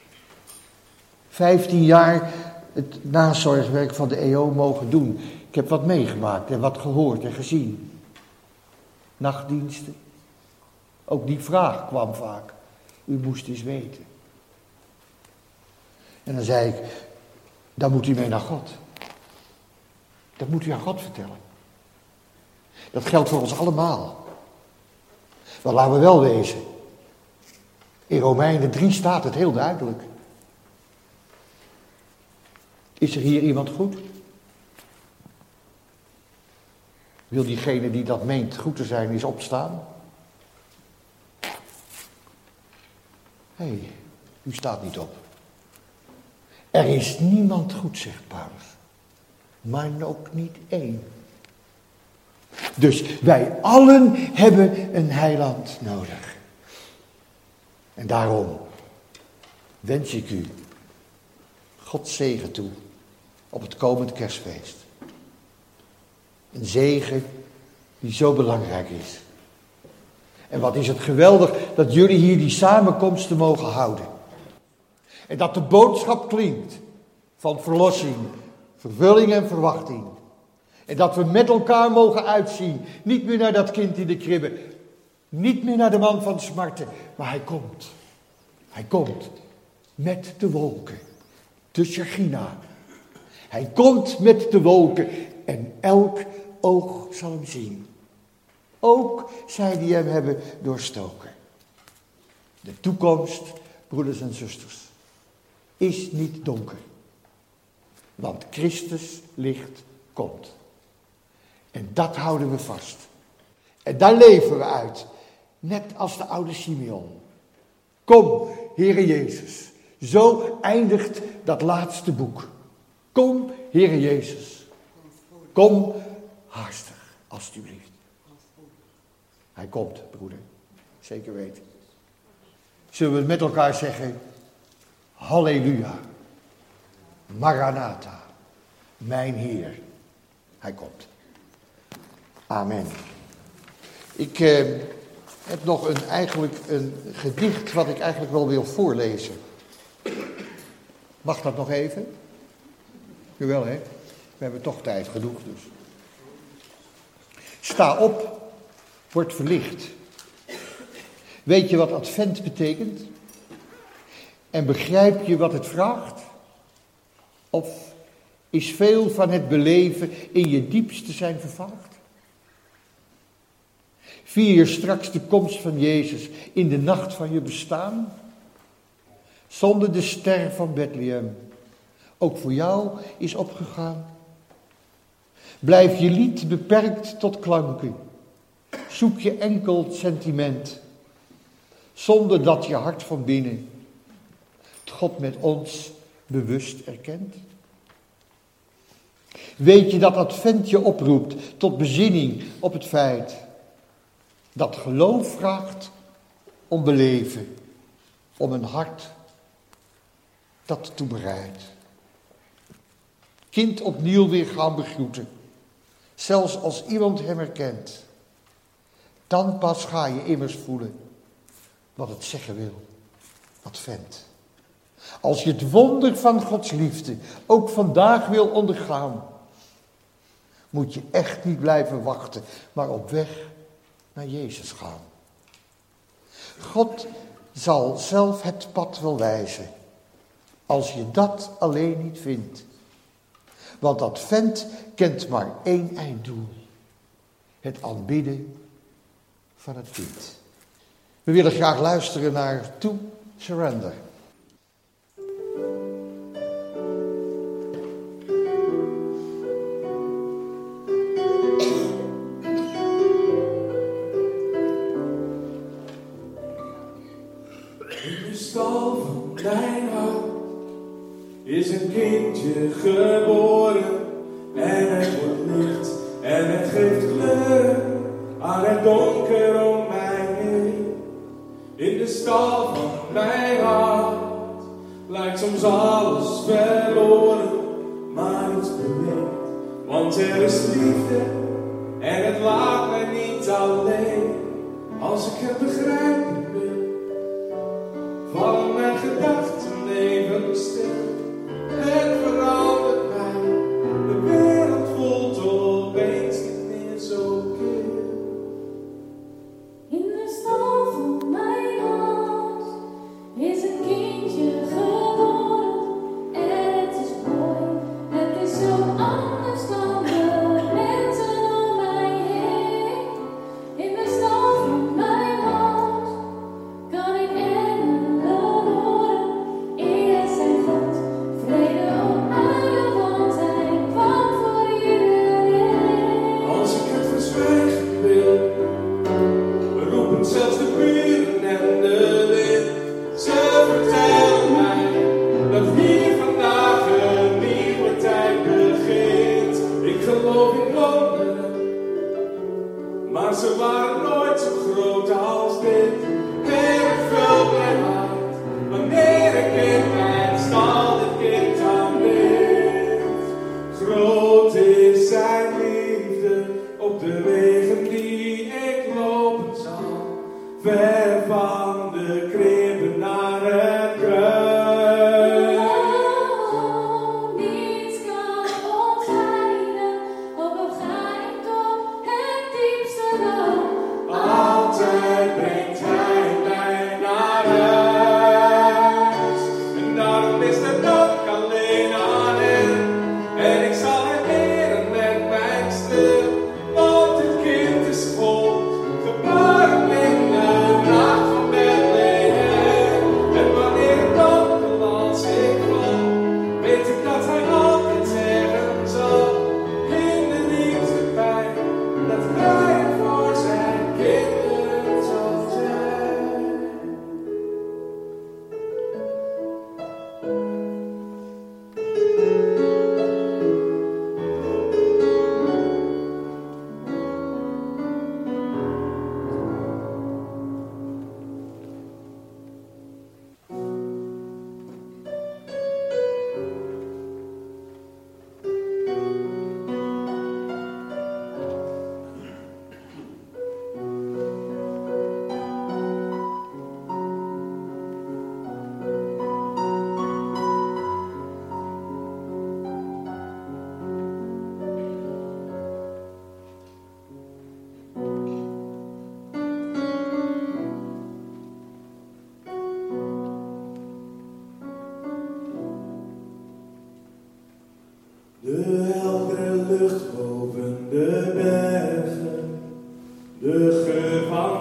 15 jaar het nazorgwerk van de EO mogen doen. Ik heb wat meegemaakt en wat gehoord en gezien. Nachtdiensten. Ook die vraag kwam vaak. U moest eens weten. En dan zei ik, dan moet u mee naar God. Dat moet u aan God vertellen. Dat geldt voor ons allemaal. Maar laten we wel wezen. In Romeinen 3 staat het heel duidelijk. Is er hier iemand goed? Wil diegene die dat meent goed te zijn eens opstaan? Hé, u staat niet op. Er is niemand goed, zegt Paulus. Maar ook niet één. Dus wij allen hebben een heiland nodig. En daarom wens ik u Gods zegen toe op het komend kerstfeest. Een zegen die zo belangrijk is. En wat is het geweldig dat jullie hier die samenkomsten mogen houden. En dat de boodschap klinkt van verlossing, vervulling en verwachting. En dat we met elkaar mogen uitzien. Niet meer naar dat kind in de kribbe. Niet meer naar de man van smarten. Maar hij komt. Hij komt met de wolken. De Shechina. Hij komt met de wolken. En elk oog zal hem zien. Ook zij die hem hebben doorstoken. De toekomst, broeders en zusters, is niet donker. Want Christus licht komt. En dat houden we vast. En daar leven we uit. Net als de oude Simeon. Kom, Heere Jezus. Zo eindigt dat laatste boek. Kom, Heere Jezus. Kom haastig, alstublieft. Hij komt, broeder. Zeker weten. Zullen we het met elkaar zeggen? Halleluja. Maranatha. Mijn Heer. Hij komt. Amen. Ik heb nog een gedicht wat ik eigenlijk wel wil voorlezen. Mag dat nog even? Jawel, hè? We hebben toch tijd genoeg dus. Sta op, word verlicht. Weet je wat advent betekent? En begrijp je wat het vraagt? Of is veel van het beleven in je diepste zijn vervaagd? Vier je straks de komst van Jezus in de nacht van je bestaan? Zonder de ster van Bethlehem ook voor jou is opgegaan? Blijf je lied beperkt tot klanken. Zoek je enkel het sentiment, zonder dat je hart van binnen het God met ons bewust erkent. Weet je dat advent je oproept tot bezinning op het feit dat geloof vraagt om beleven, om een hart dat toebereidt. Kind opnieuw weer gaan begroeten, zelfs als iemand hem herkent. Dan pas ga je immers voelen wat het zeggen wil, advent. Als je het wonder van Gods liefde ook vandaag wil ondergaan, moet je echt niet blijven wachten, maar op weg naar Jezus gaan. God zal zelf het pad wel wijzen, als je dat alleen niet vindt. Want advent kent maar één einddoel: het aanbidden van het kind. We willen graag luisteren naar To Surrender. In de stal van mijn hart is een kindje geboren. En het wordt licht en het geeft kleur aan het donker om mij heen. In de stal van mijn hart lijkt soms alles verloren, maar iets beweegt. Want er is liefde en het laat mij niet alleen. Als ik het begrijpen wil, vallen mijn gedachten even stil. Het verandert mij, de wereld voelt opeens niet meer zo kil. In de stal van mijn hart is een kindje geboren. En het is mooi, het is zo anders dan de mensen om mij heen. In de stal van mijn hart kan ik engelen horen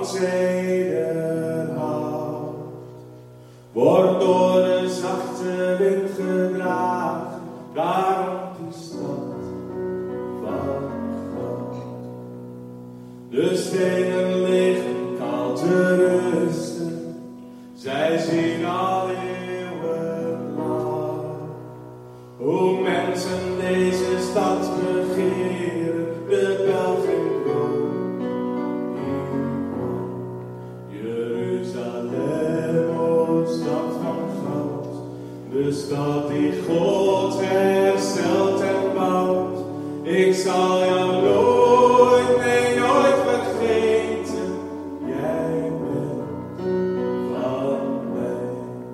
van zederhout wordt door de zachte wind gedragen, daarom die stad van goud. De stenen liggen koud te rusten, zij zien al eeuwen lang hoe mensen deze stad begeren, de pelgrimboot hier kwam. Jeruzalem, o stad van goud, de stad die God herstelt en bouwt. Ik zal jou nooit, nee nooit vergeten, jij bent van mij.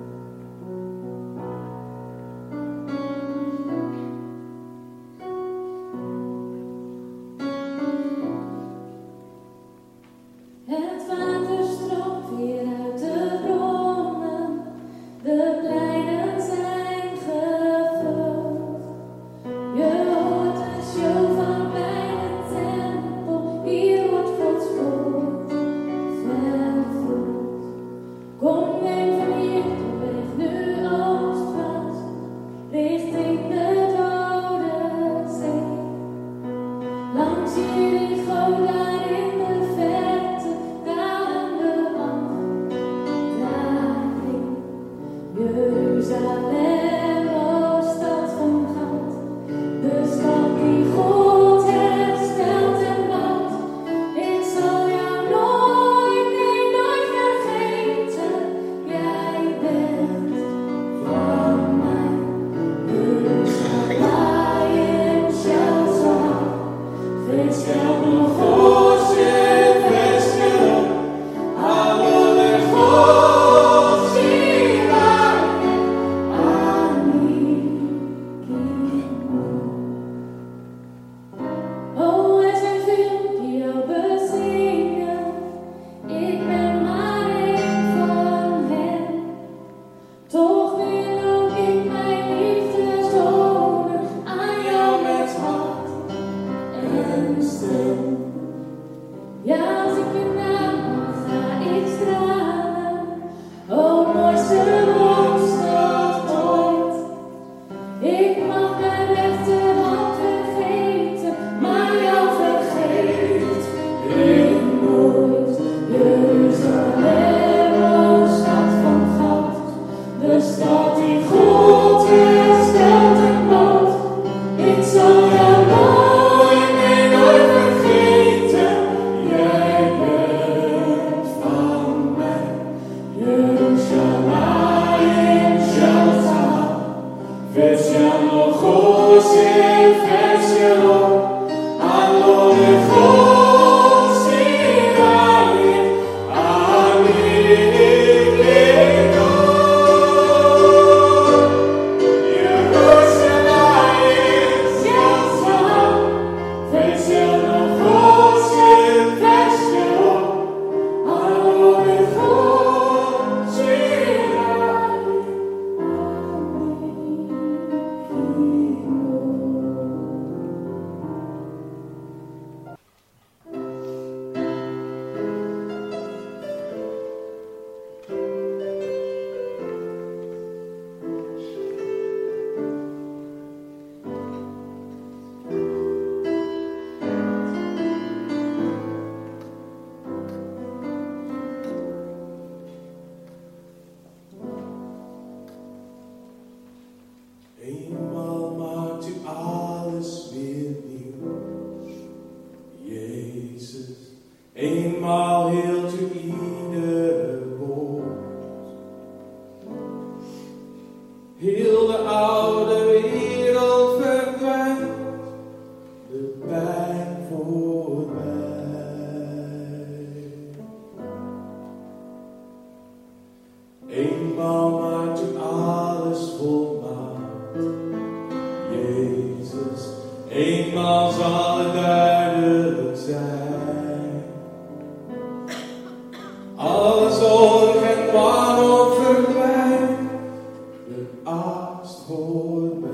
Het water stroomt weer uit de bronnen, de pleinen zijn gevuld. Je hoort een show van bij de tempel, hier wordt Gods woord vervuld. Kom, neem van hier de weg nu oostwaarts, richting de Dode Zee. Langs Jericho daar in de verte dalen we af, daarheen. Jeruzalem, o stad van goud, de stad die God herstelt en bouwt. Ik zal jou nooit, nee nooit vergeten, jij bent van mij. Jeruzalem, Shalom. Versiamo voce, versiamo, allora voce vai, oh, er zijn veel die jou bezingen, ik ben maar een van hen. Toch wil ook ik mijn liefde tonen aan jou met hart en stem. Ja, als ik je naam mag, ga ik stralen. O mooiste woonstad ooit. Ik mag mijn rechterhand vergeten, maar jou vergeet ik nooit. Jeruzalem, o stad van goud, de stad die God herstelt en bouwt. Ik zal jou nooit, nee nooit vergeten, jij bent van mij. Jeruzalem, Shalom, versiamo voce, versiamo, allora voce vai, amico. Jeruzalem, Shalom, versiamo voce, versiamo, allora voce Eenmaal maakt u alles weer nieuw, Jezus. Eenmaal hield u ieder woord. Heel de oude wereld verdwijnt, de pijn voorbij. Eenmaal maakt u alles volmaakt, Jezus. Eenmaal zal het duidelijk zijn. Alle zorg en wanhoop verdwijnt, de angst voorbij.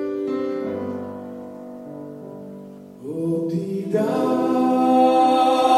Op die dag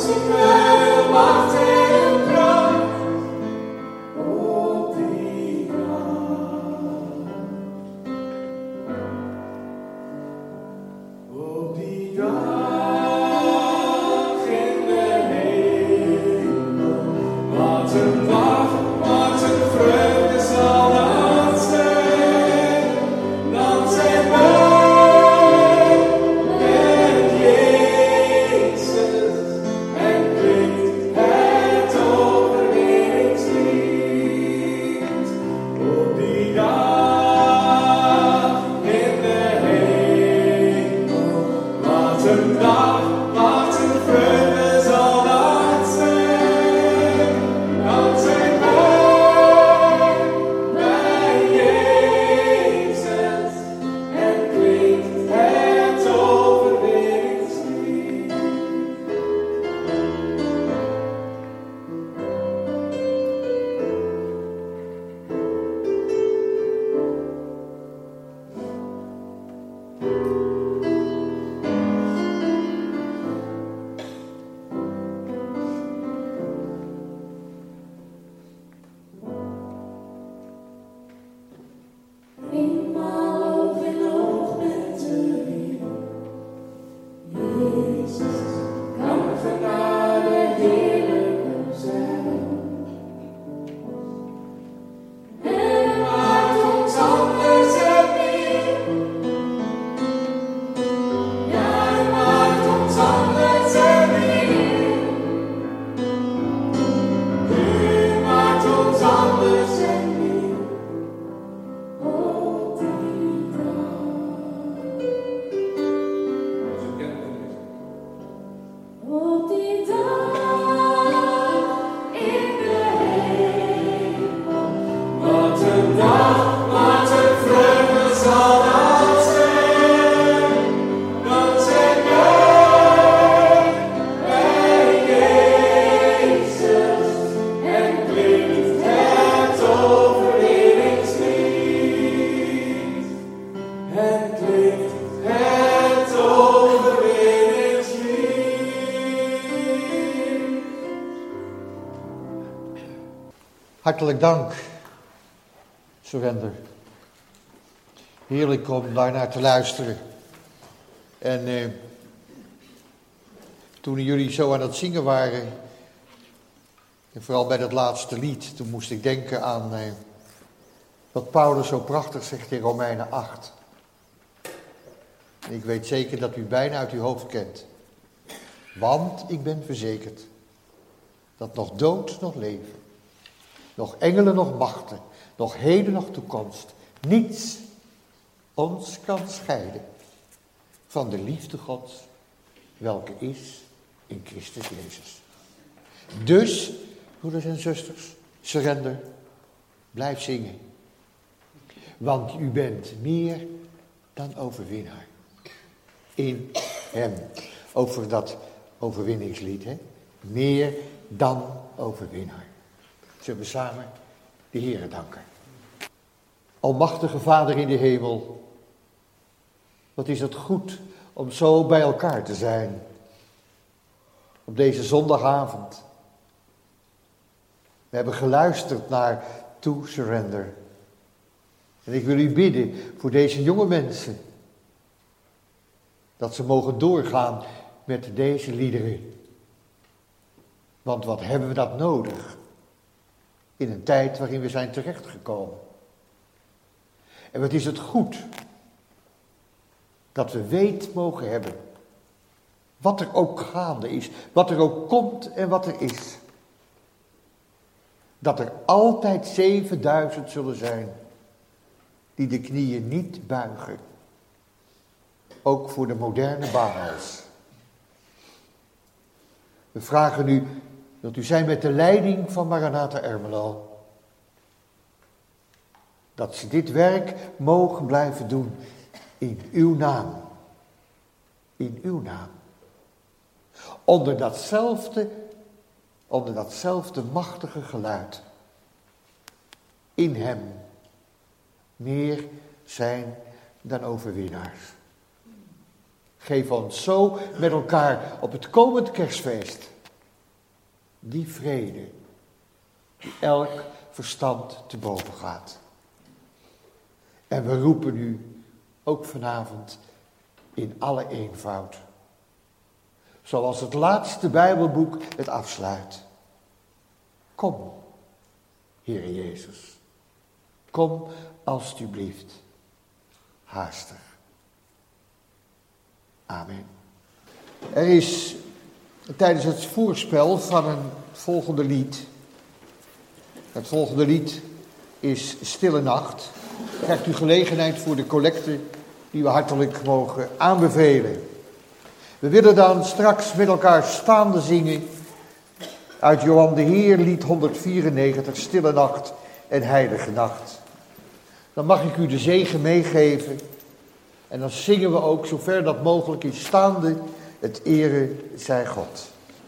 Hartelijk dank, Surrender. Heerlijk om daarnaar te luisteren. En toen jullie zo aan het zingen waren, en vooral bij dat laatste lied, toen moest ik denken aan wat Paulus zo prachtig zegt in Romeinen 8. En ik weet zeker dat u bijna uit uw hoofd kent. Want ik ben verzekerd dat nog dood, nog leven, nog engelen, nog machten, nog heden, nog toekomst, niets ons kan scheiden van de liefde Gods, welke is in Christus Jezus. Dus, broeders en zusters, surrender, blijf zingen. Want u bent meer dan overwinnaar. In hem. Over dat overwinningslied, hè? Meer dan overwinnaar. Zullen we samen de Heere danken. Almachtige Vader in de hemel, wat is het goed om zo bij elkaar te zijn. Op deze zondagavond. We hebben geluisterd naar To Surrender. En ik wil u bidden voor deze jonge mensen. Dat ze mogen doorgaan met deze liederen. Want wat hebben we dat nodig? In een tijd waarin we zijn terechtgekomen. En wat is het goed dat we weet mogen hebben. Wat er ook gaande is. Wat er ook komt en wat er is. Dat er altijd 7000 zullen zijn die de knieën niet buigen. Ook voor de moderne Baals. We vragen u, wilt u zijn met de leiding van Maranatha Ermelo. Dat ze dit werk mogen blijven doen in uw naam. In uw naam. Onder datzelfde machtige geluid. In hem. Meer zijn dan overwinnaars. Geef ons zo met elkaar op het komend kerstfeest Die vrede die elk verstand te boven gaat. En we roepen u ook vanavond in alle eenvoud. Zoals het laatste Bijbelboek het afsluit. Kom, Heere Jezus. Kom alstublieft. Haastig. Amen. Er is tijdens het voorspel van een volgende lied. Het volgende lied is Stille Nacht. Krijgt u gelegenheid voor de collecte die we hartelijk mogen aanbevelen. We willen dan straks met elkaar staande zingen uit Johan de Heer, lied 194, Stille Nacht en Heilige Nacht. Dan mag ik u de zegen meegeven en dan zingen we ook, zover dat mogelijk is, staande, het ere zij God.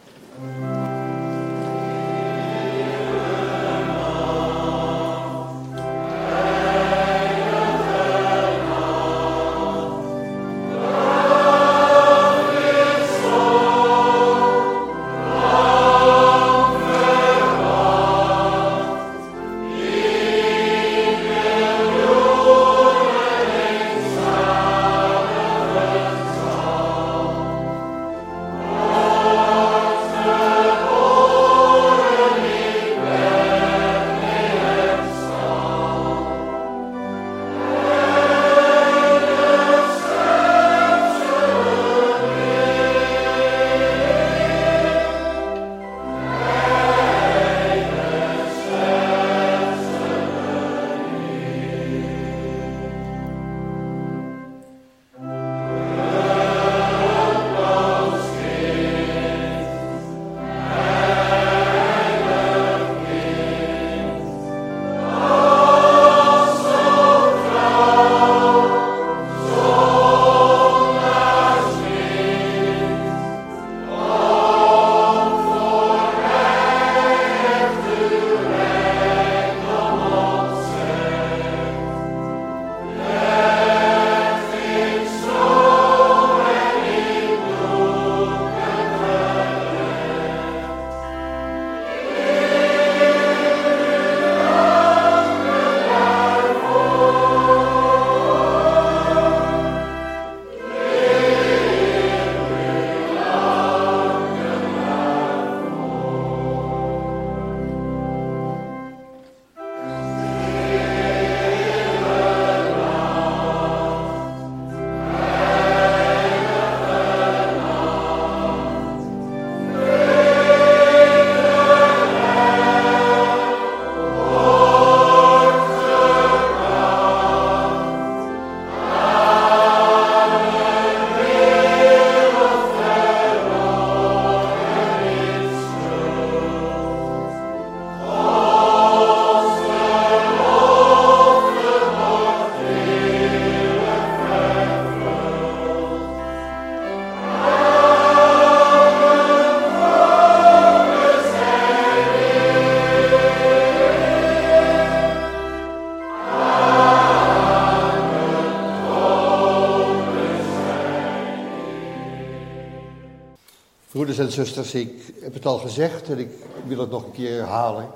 Broeders en zusters, ik heb het al gezegd en ik wil het nog een keer herhalen.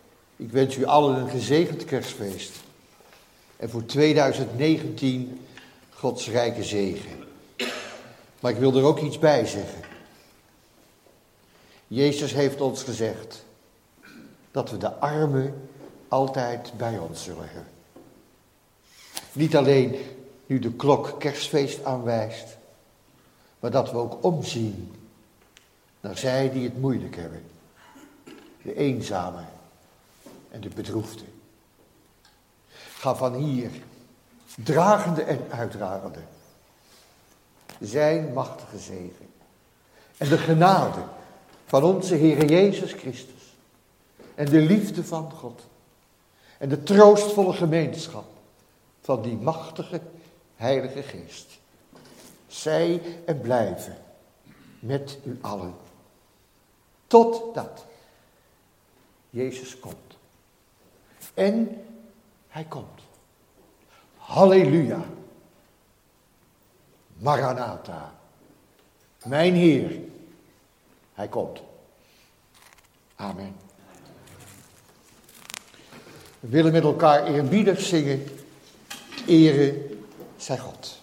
Ik wens u allen een gezegend kerstfeest. En voor 2019 Gods rijke zegen. Maar ik wil er ook iets bij zeggen. Jezus heeft ons gezegd dat we de armen altijd bij ons zullen hebben. Niet alleen nu de klok kerstfeest aanwijst, maar dat we ook omzien naar zij die het moeilijk hebben. De eenzamen en de bedroefden. Ga van hier, dragende en uitdragende, zijn machtige zegen en de genade van onze Heere Jezus Christus en de liefde van God en de troostvolle gemeenschap van die machtige Heilige Geest. Zij en blijven met u allen. Totdat Jezus komt. En hij komt. Halleluja. Maranatha. Mijn Heer. Hij komt. Amen. We willen met elkaar eerbiedig zingen. Ere zij God.